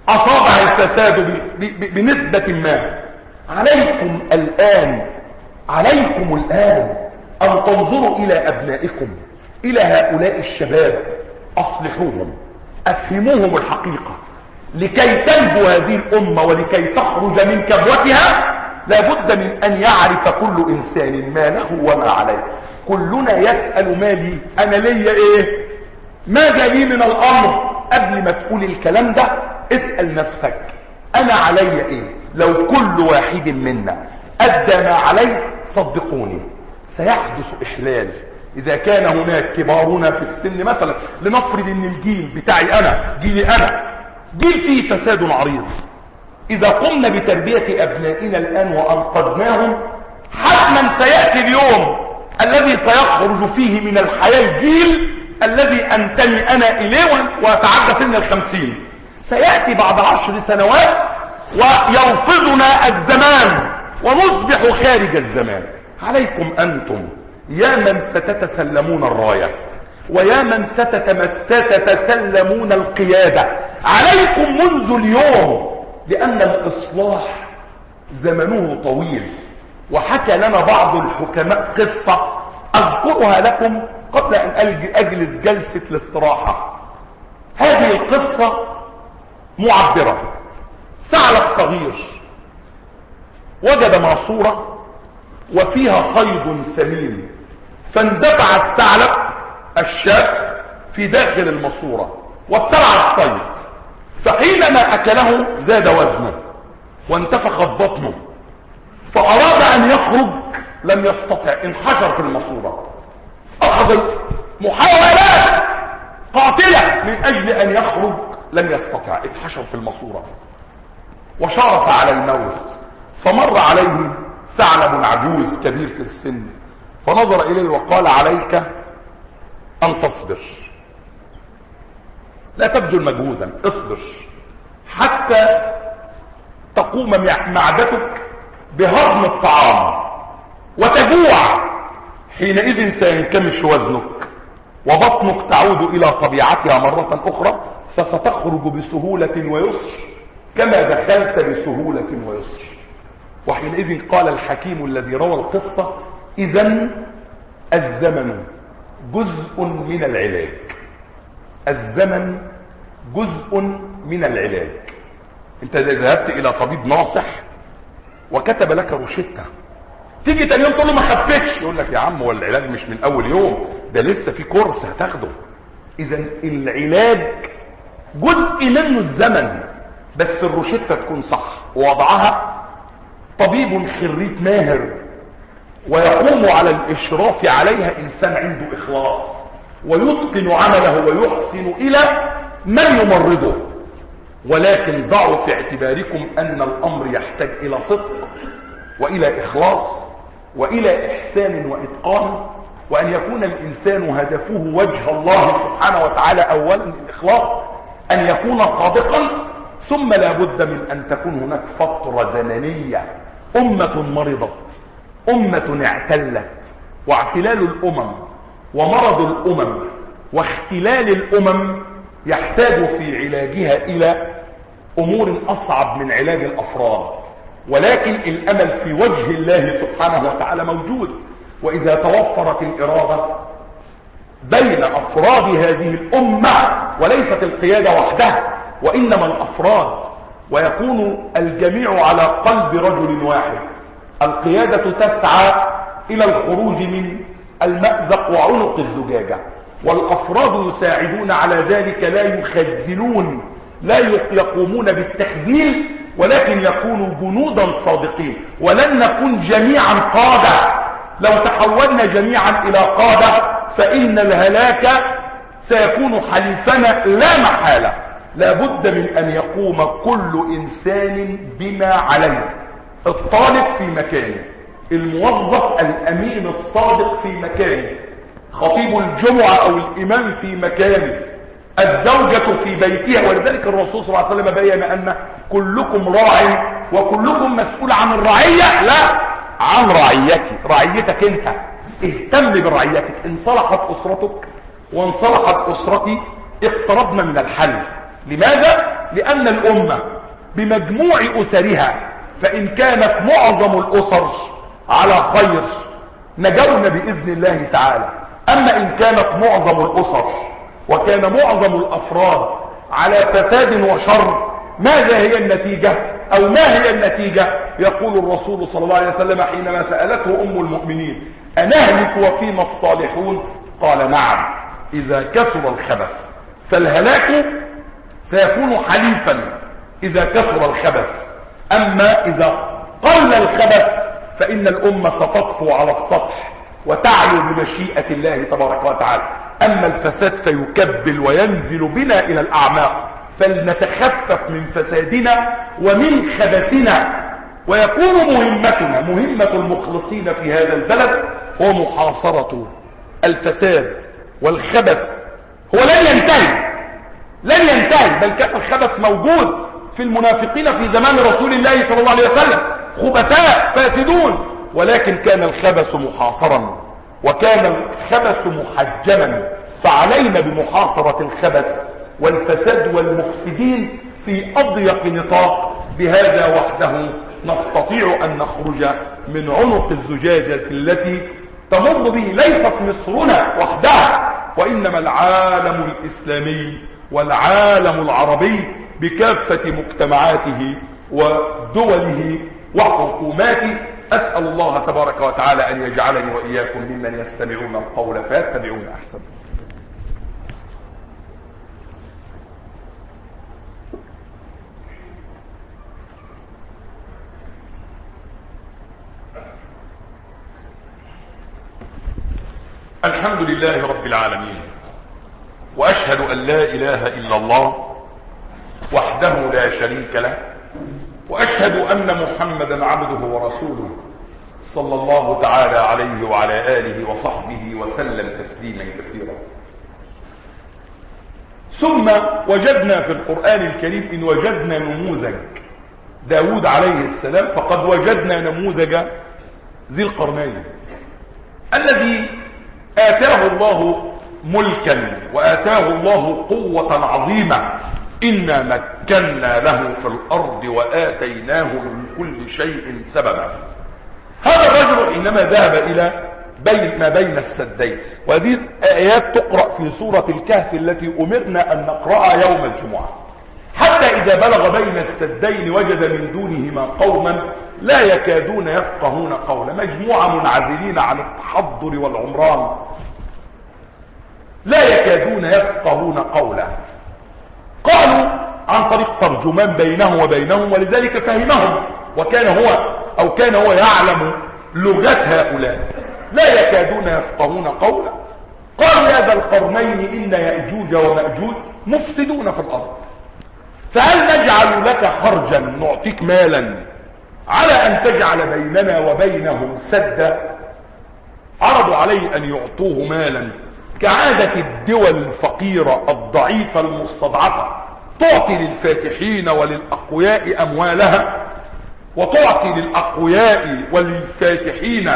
أصابها الفساد بنسبة ما. عليكم الآن عليكم الآن أن تنظروا إلى أبنائكم، إلى هؤلاء الشباب، أصلحوهم، أفهموهم الحقيقة لكي تنجو هذه الأمة ولكي تخرج من كبوتها. لابد من أن يعرف كل إنسان ما له وما عليه. كلنا يسأل ما لي، أنا لي إيه، ماذا لي من الأمر. قبل ما تقول الكلام ده اسأل نفسك أنا علي إيه. لو كل واحد منا أدى ما عليه صدقوني سيحدث إحلال. إذا كان هناك كبارنا في السن مثلا، لنفرض أن الجيل بتاعي أنا، جيلي أنا، جيل فيه فساد عريض، إذا قمنا بتربية أبنائنا الآن وأنقذناهم، حتما سيأتي اليوم الذي سيخرج فيه من الحياة الجيل الذي أنتمي أنا إليه وأتعدى سن الخمسين. سيأتي بعد عشر سنوات ويرفضنا الزمان ونصبح خارج الزمان. عليكم أنتم يا من ستتسلمون الراية ويا من ستتسلمون القيادة، عليكم منذ اليوم، لأن الإصلاح زمنه طويل. وحكى لنا بعض الحكماء قصة أذكرها لكم قبل أن أجلس جلسة الاستراحة. هذه القصة معبرة. ثعلب صغير وجد ماسورة وفيها صيد سمين، فاندفع الثعلب الشاب في داخل الماسورة وابتلع الصيد، فحينما أكله زاد وزنه وانتفخت بطنه، فأراد أن يخرج لم يستطع، انحشر في الماسورة. أخذ محاولات قاتلة من أجل أن يخرج لم يستطع، انحشر في الماسورة وشرف على الموت. فمر عليه ثعلب عجوز كبير في السن، فنظر إليه وقال عليك أن تصبر، لا تبذل مجهودا، اصبر حتى تقوم معدتك بهضم الطعام وتجوع، حينئذ سينكمش وزنك وبطنك تعود إلى طبيعتها مرة أخرى، فستخرج بسهولة ويسر كما دخلت بسهولة ويسر. وحينئذ قال الحكيم الذي روى القصة: إذن الزمن جزء من العلاج، الزمن جزء من العلاج. انت اذا ذهبت الى طبيب ناصح وكتب لك روشته، تيجي تاني يوم تقول له ما خفتش، يقول لك يا عم هو العلاج مش من اول يوم، ده لسه في كورس هتاخده. اذا العلاج جزء منه الزمن، بس الروشته تكون صح ووضعها طبيب خريج ماهر ويقوم على الاشراف عليها انسان عنده اخلاص ويتقن عمله ويحسن الى من يمرضه. ولكن ضعوا في اعتباركم ان الامر يحتاج الى صدق والى اخلاص والى احسان واتقان، وان يكون الانسان هدفه وجه الله سبحانه وتعالى. اولا الاخلاص، ان يكون صادقا، ثم لا بد من ان تكون هناك فتره زمنيه، امه مرضت، امه اعتلت، واعتلال الامم ومرض الامم واختلال الامم يحتاج في علاجها الى امور اصعب من علاج الافراد. ولكن الامل في وجه الله سبحانه وتعالى موجود، واذا توفرت الاراده بين افراد هذه الامه، وليست القياده وحدها وانما الافراد، ويكون الجميع على قلب رجل واحد، القياده تسعى الى الخروج من المأزق وعنق الزجاجه، والافراد يساعدون على ذلك، لا يخزلون، لا يقومون بالتخزيل، ولكن يكونوا جنودا صادقين. ولن نكون جميعا قادة. لو تحولنا جميعا الى قادة فان الهلاك سيكون حليفنا لا محالة. لا بد من ان يقوم كل انسان بما عليه، الطالب في مكانه، الموظف الامين الصادق في مكانه، خطيب الجمعة او الامام في مكانه، الزوجة في بيتها. ولذلك الرسول صلى الله عليه وسلم بيّن ان كلكم راع وكلكم مسؤول عن الرعية، لا عن رعيتي، رعيتك انت، اهتم برعيتك. ان صلحت اسرتك وان صلحت اسرتي اقتربنا من الحل. لماذا؟ لأن الأمة بمجموع أسرها، فإن كانت معظم الأسر على خير نجونا بإذن الله تعالى. أما إن كانت معظم الأسر وكان معظم الأفراد على فساد وشر، ماذا هي النتيجة أو ما هي النتيجة؟ يقول الرسول صلى الله عليه وسلم حينما سألته أم المؤمنين أنهلك وفينا الصالحون؟ قال نعم، إذا كثر الخبث، فالهلاك سيكون حليفا إذا كثر الخبث. أما إذا قل الخبث فإن الأمة ستطفو على السطح وتعلو بمشيئة الله تبارك وتعالى. أما الفساد فيكبل وينزل بنا إلى الأعماق، فلنتخفف من فسادنا ومن خبثنا، ويكون مهمتنا مهمة المخلصين في هذا البلد هو محاصرة الفساد والخبث. هو لن ينتهي لن ينتهي بل كان الخبث موجود في المنافقين في زمان رسول الله صلى الله عليه وسلم، خبثاء فاسدون، ولكن كان الخبث محاصرا وكان الخبث محجما. فعلينا بمحاصرة الخبث والفساد والمفسدين في أضيق نطاق. بهذا وحده نستطيع أن نخرج من عنق الزجاجة التي تمر به ليست مصرنا وحدها، وإنما العالم الإسلامي والعالم العربي بكافة مجتمعاته ودوله وحكوماته. أسأل الله تبارك وتعالى أن يجعلني وإياكم ممن يستمعون القول فيتبعون أحسن. الحمد لله رب العالمين، وأشهد أن لا إله إلا الله وحده لا شريك له، وأشهد أن محمدا عبده ورسوله صلى الله تعالى عليه وعلى آله وصحبه وسلم تسليما كثيرا. ثم وجدنا في القرآن الكريم إن وجدنا نموذج داود عليه السلام، فقد وجدنا نموذج ذي القرنين الذي آتاه الله ملكا وآتاه الله قوة عظيمة. إنا مكنا له في الأرض وآتيناه من كل شيء سببا. هذا الرجل حينما ذهب إلى بين ما بين السدين، وهذه الآيات تقرأ في سورة الكهف التي أمرنا أن نقرأها يوم الجمعة، حتى إذا بلغ بين السدين وجد من دونهما قوما لا يكادون يفقهون قولا، مجموعة منعزلين عن التحضر والعمران لا يكادون يفقهون قولا. قالوا عن طريق ترجمان بينه وبينهم، ولذلك فهمهم، وكان هو أو كان هو يعلم لغة هؤلاء، لا يكادون يفقهون قولا. قالوا يا ذا القرنين إن يأجوج ومأجوج مفسدون في الأرض، فهل نجعل لك خرجا نعطيك مالا على أن تجعل بيننا وبينهم سدا؟ عرضوا عليه أن يعطوه مالا كعادة الدول الفقيرة الضعيفة المستضعفة، تعطي للفاتحين وللأقوياء أموالها، وتعطي للأقوياء وللفاتحين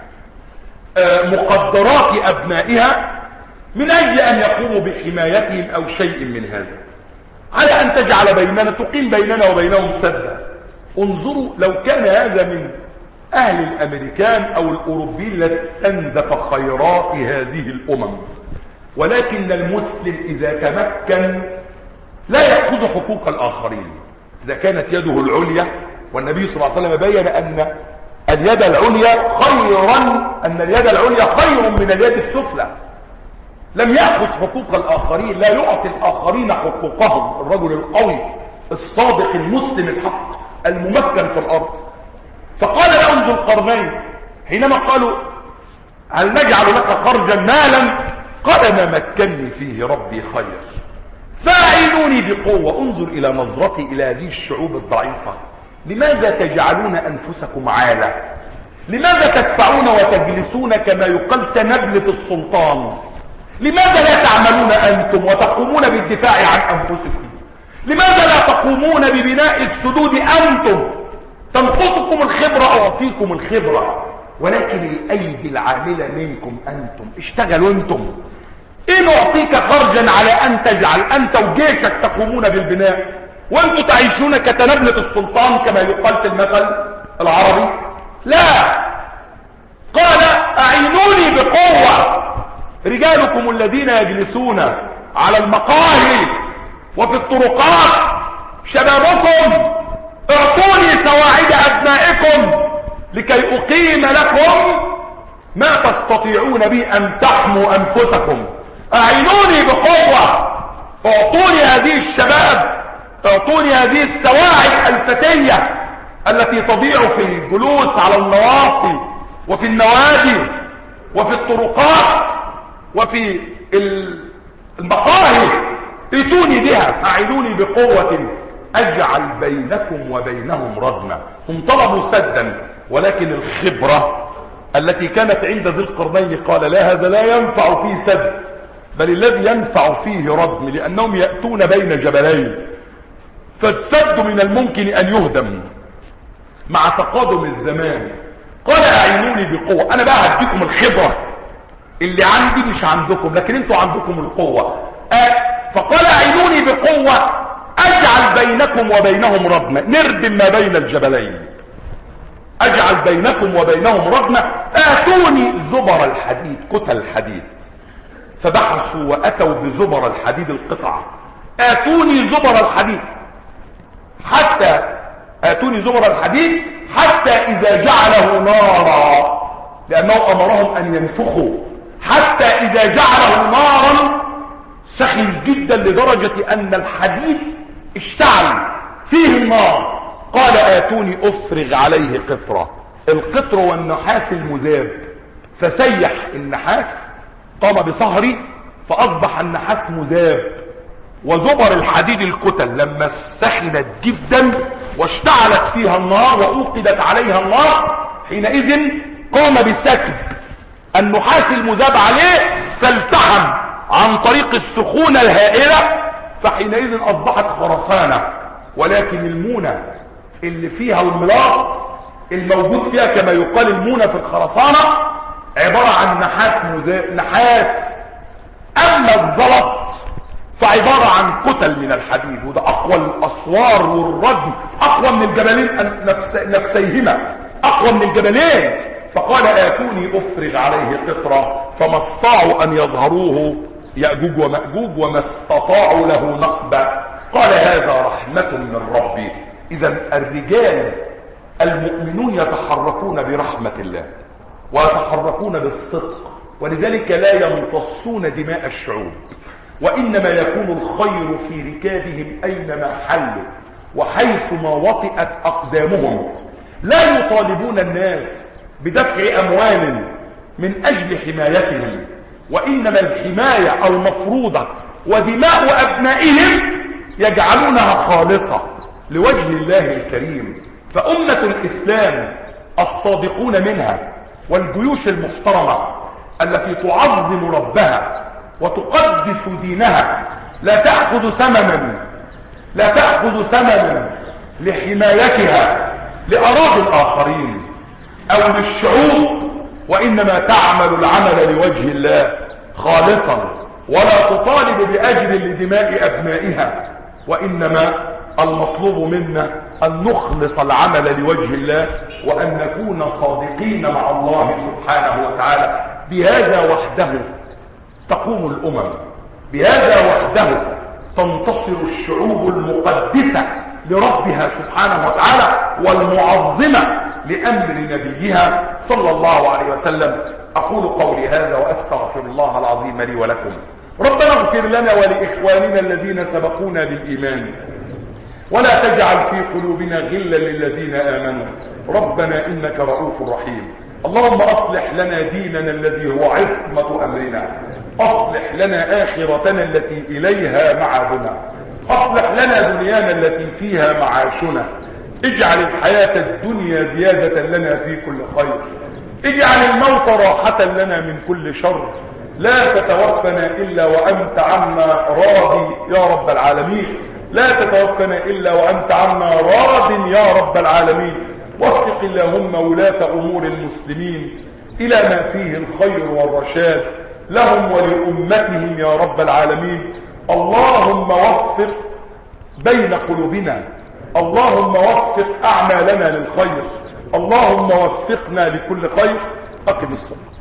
مقدرات أبنائها من أجل أن يقوموا بحمايتهم أو شيء من هذا، على أن تجعل بيننا تقيم بيننا وبينهم سدا. انظروا، لو كان هذا من أهل الأمريكان أو الأوروبيين لاستنزف خيرات هذه الأمم، ولكن المسلم إذا تمكن لا يأخذ حقوق الآخرين إذا كانت يده العليا، والنبي صلى الله عليه وسلم بين أن اليد العليا خيرا أن اليد العليا خير من اليد السفلى. لم يأخذ حقوق الآخرين، لا يعطي الآخرين حقوقهم. الرجل القوي الصادق المسلم الحق الممكن في الأرض. فقال لهم ذو القرنين حينما قالوا هل نجعل لك خرجا مالا؟ قال ما مكنني فيه ربي خير فاعينوني بقوة. انظر إلى نظرتي إلى هذه الشعوب الضعيفة. لماذا تجعلون أنفسكم عالة؟ لماذا تدفعون وتجلسون كما يقال تنبلة السلطان؟ لماذا لا تعملون أنتم وتقومون بالدفاع عن أنفسكم؟ لماذا لا تقومون ببناء السدود أنتم؟ تنقصكم الخبرة أعطيكم الخبرة، ولكن الأيدي العاملة منكم أنتم. اشتغلوا أنتم. إن أعطيك خرجا على أن تجعل أنت وجيشك تقومون بالبناء، وانتم تعيشون كتنبلة السلطان كما يقال في المثل العربي؟ لا، قال اعينوني بقوة. رجالكم الذين يجلسون على المقاهي وفي الطرقات، شبابكم اعطوني سواعد ابنائكم لكي اقيم لكم ما تستطيعون به ان تحموا انفسكم. اعينوني بقوة، اعطوني هذه الشباب، اعطوني هذه السواعد الفتية التي تضيع في الجلوس على النواصي وفي النوادي وفي الطرقات وفي المقاهي. ائتوني بها، اعينوني بقوة اجعل بينكم وبينهم ردما. هم طلبوا سدا، ولكن الخبرة التي كانت عند ذي القرنين قال لا، هذا لا ينفع فيه سد، بل الذي ينفع فيه ردم، لأنهم يأتون بين جبلين، فالسد من الممكن أن يهدم مع تقادم الزمان. قال أعينوني بقوة. أنا بقى هديكم الخبرة اللي عندي مش عندكم، لكن انتوا عندكم القوة. فقال أعينوني بقوة أجعل بينكم وبينهم ردما، نردم ما بين الجبلين، أجعل بينكم وبينهم ردما. آتوني زبر الحديد، كتل الحديد. فبحثوا وأتوا بزبر الحديد القطع. آتوني زبر الحديد حتى آتوني زبر الحديد حتى إذا جعله نارا، لأنه أمرهم أن ينفخوا، حتى إذا جعله نارا سخن جدا لدرجة أن الحديد اشتعل فيه النار. قال آتوني أفرغ عليه قطرة. القطر والنحاس المذاب، فسيح النحاس، قام بصهره فأصبح النحاس مذاب. وزبر الحديد الكتل لما سخنت جدا واشتعلت فيها النار وأوقدت عليها النار، حينئذ قام بسكب النحاس المذاب عليه، فالتحم عن طريق السخونة الهائلة، فحينئذ أصبحت خرسانة. ولكن المونة اللي فيها الملاط الموجود فيها كما يقال المونة في الخرسانة عبارة عن نحاس مذاب، نحاس. أما الزلط فعبارة عن كتل من الحديد، وده أقوى الأسوار والردم، أقوى من الجبلين نفس نفسيهما، أقوى من الجبلين. فقال آتوني أفرغ عليه قطرة، فما استطاعوا أن يظهروه يأجوج ومأجوج وما استطاعوا له نقبا. قال هذا رحمة من ربي. إذا الرجال المؤمنون يتحركون برحمة الله ويتحركون بالصدق، ولذلك لا يمتصون دماء الشعوب، وإنما يكون الخير في ركابهم أينما حلوا وحيثما وطئت أقدامهم. لا يطالبون الناس بدفع أموال من أجل حمايتهم، وإنما الحماية المفروضة ودماء أبنائهم يجعلونها خالصة لوجه الله الكريم. فأمة الإسلام الصادقون منها والجيوش المحترمة التي تعظم ربها وتقدس دينها لا تأخذ ثمنا لا تأخذ ثمنا لحمايتها لأراضي الآخرين أو للشعوب، وإنما تعمل العمل لوجه الله خالصا، ولا تطالب بأجر لدماء أبنائها، وإنما المطلوب منا أن نخلص العمل لوجه الله، وأن نكون صادقين مع الله سبحانه وتعالى. بهذا وحده تقوم الأمم، بهذا وحده تنتصر الشعوب المقدسة لربها سبحانه وتعالى والمعظمة لأمر نبيها صلى الله عليه وسلم. أقول قولي هذا وأستغفر الله العظيم لي ولكم. ربنا اغفر لنا ولإخواننا الذين سبقونا بالإيمان، ولا تجعل في قلوبنا غلا للذين آمنوا، ربنا إنك رؤوف رحيم. اللهم أصلح لنا ديننا الذي هو عصمة أمرنا، أصلح لنا آخرتنا التي إليها معادنا، أصلح لنا دنيانا التي فيها معاشنا، اجعل الحياة الدنيا زيادة لنا في كل خير، اجعل الموت راحة لنا من كل شر، لا تتوفنا إلا وأنت عنا راضي يا رب العالمين، لا تتوفنا إلا وأنت عنا راض يا رب العالمين. وفق اللهم ولاة أمور المسلمين إلى ما فيه الخير والرشاد لهم ولأمتهم يا رب العالمين. اللهم وفق بين قلوبنا. اللهم وفق أعمالنا للخير، اللهم وفقنا لكل خير. أقم الصلاة.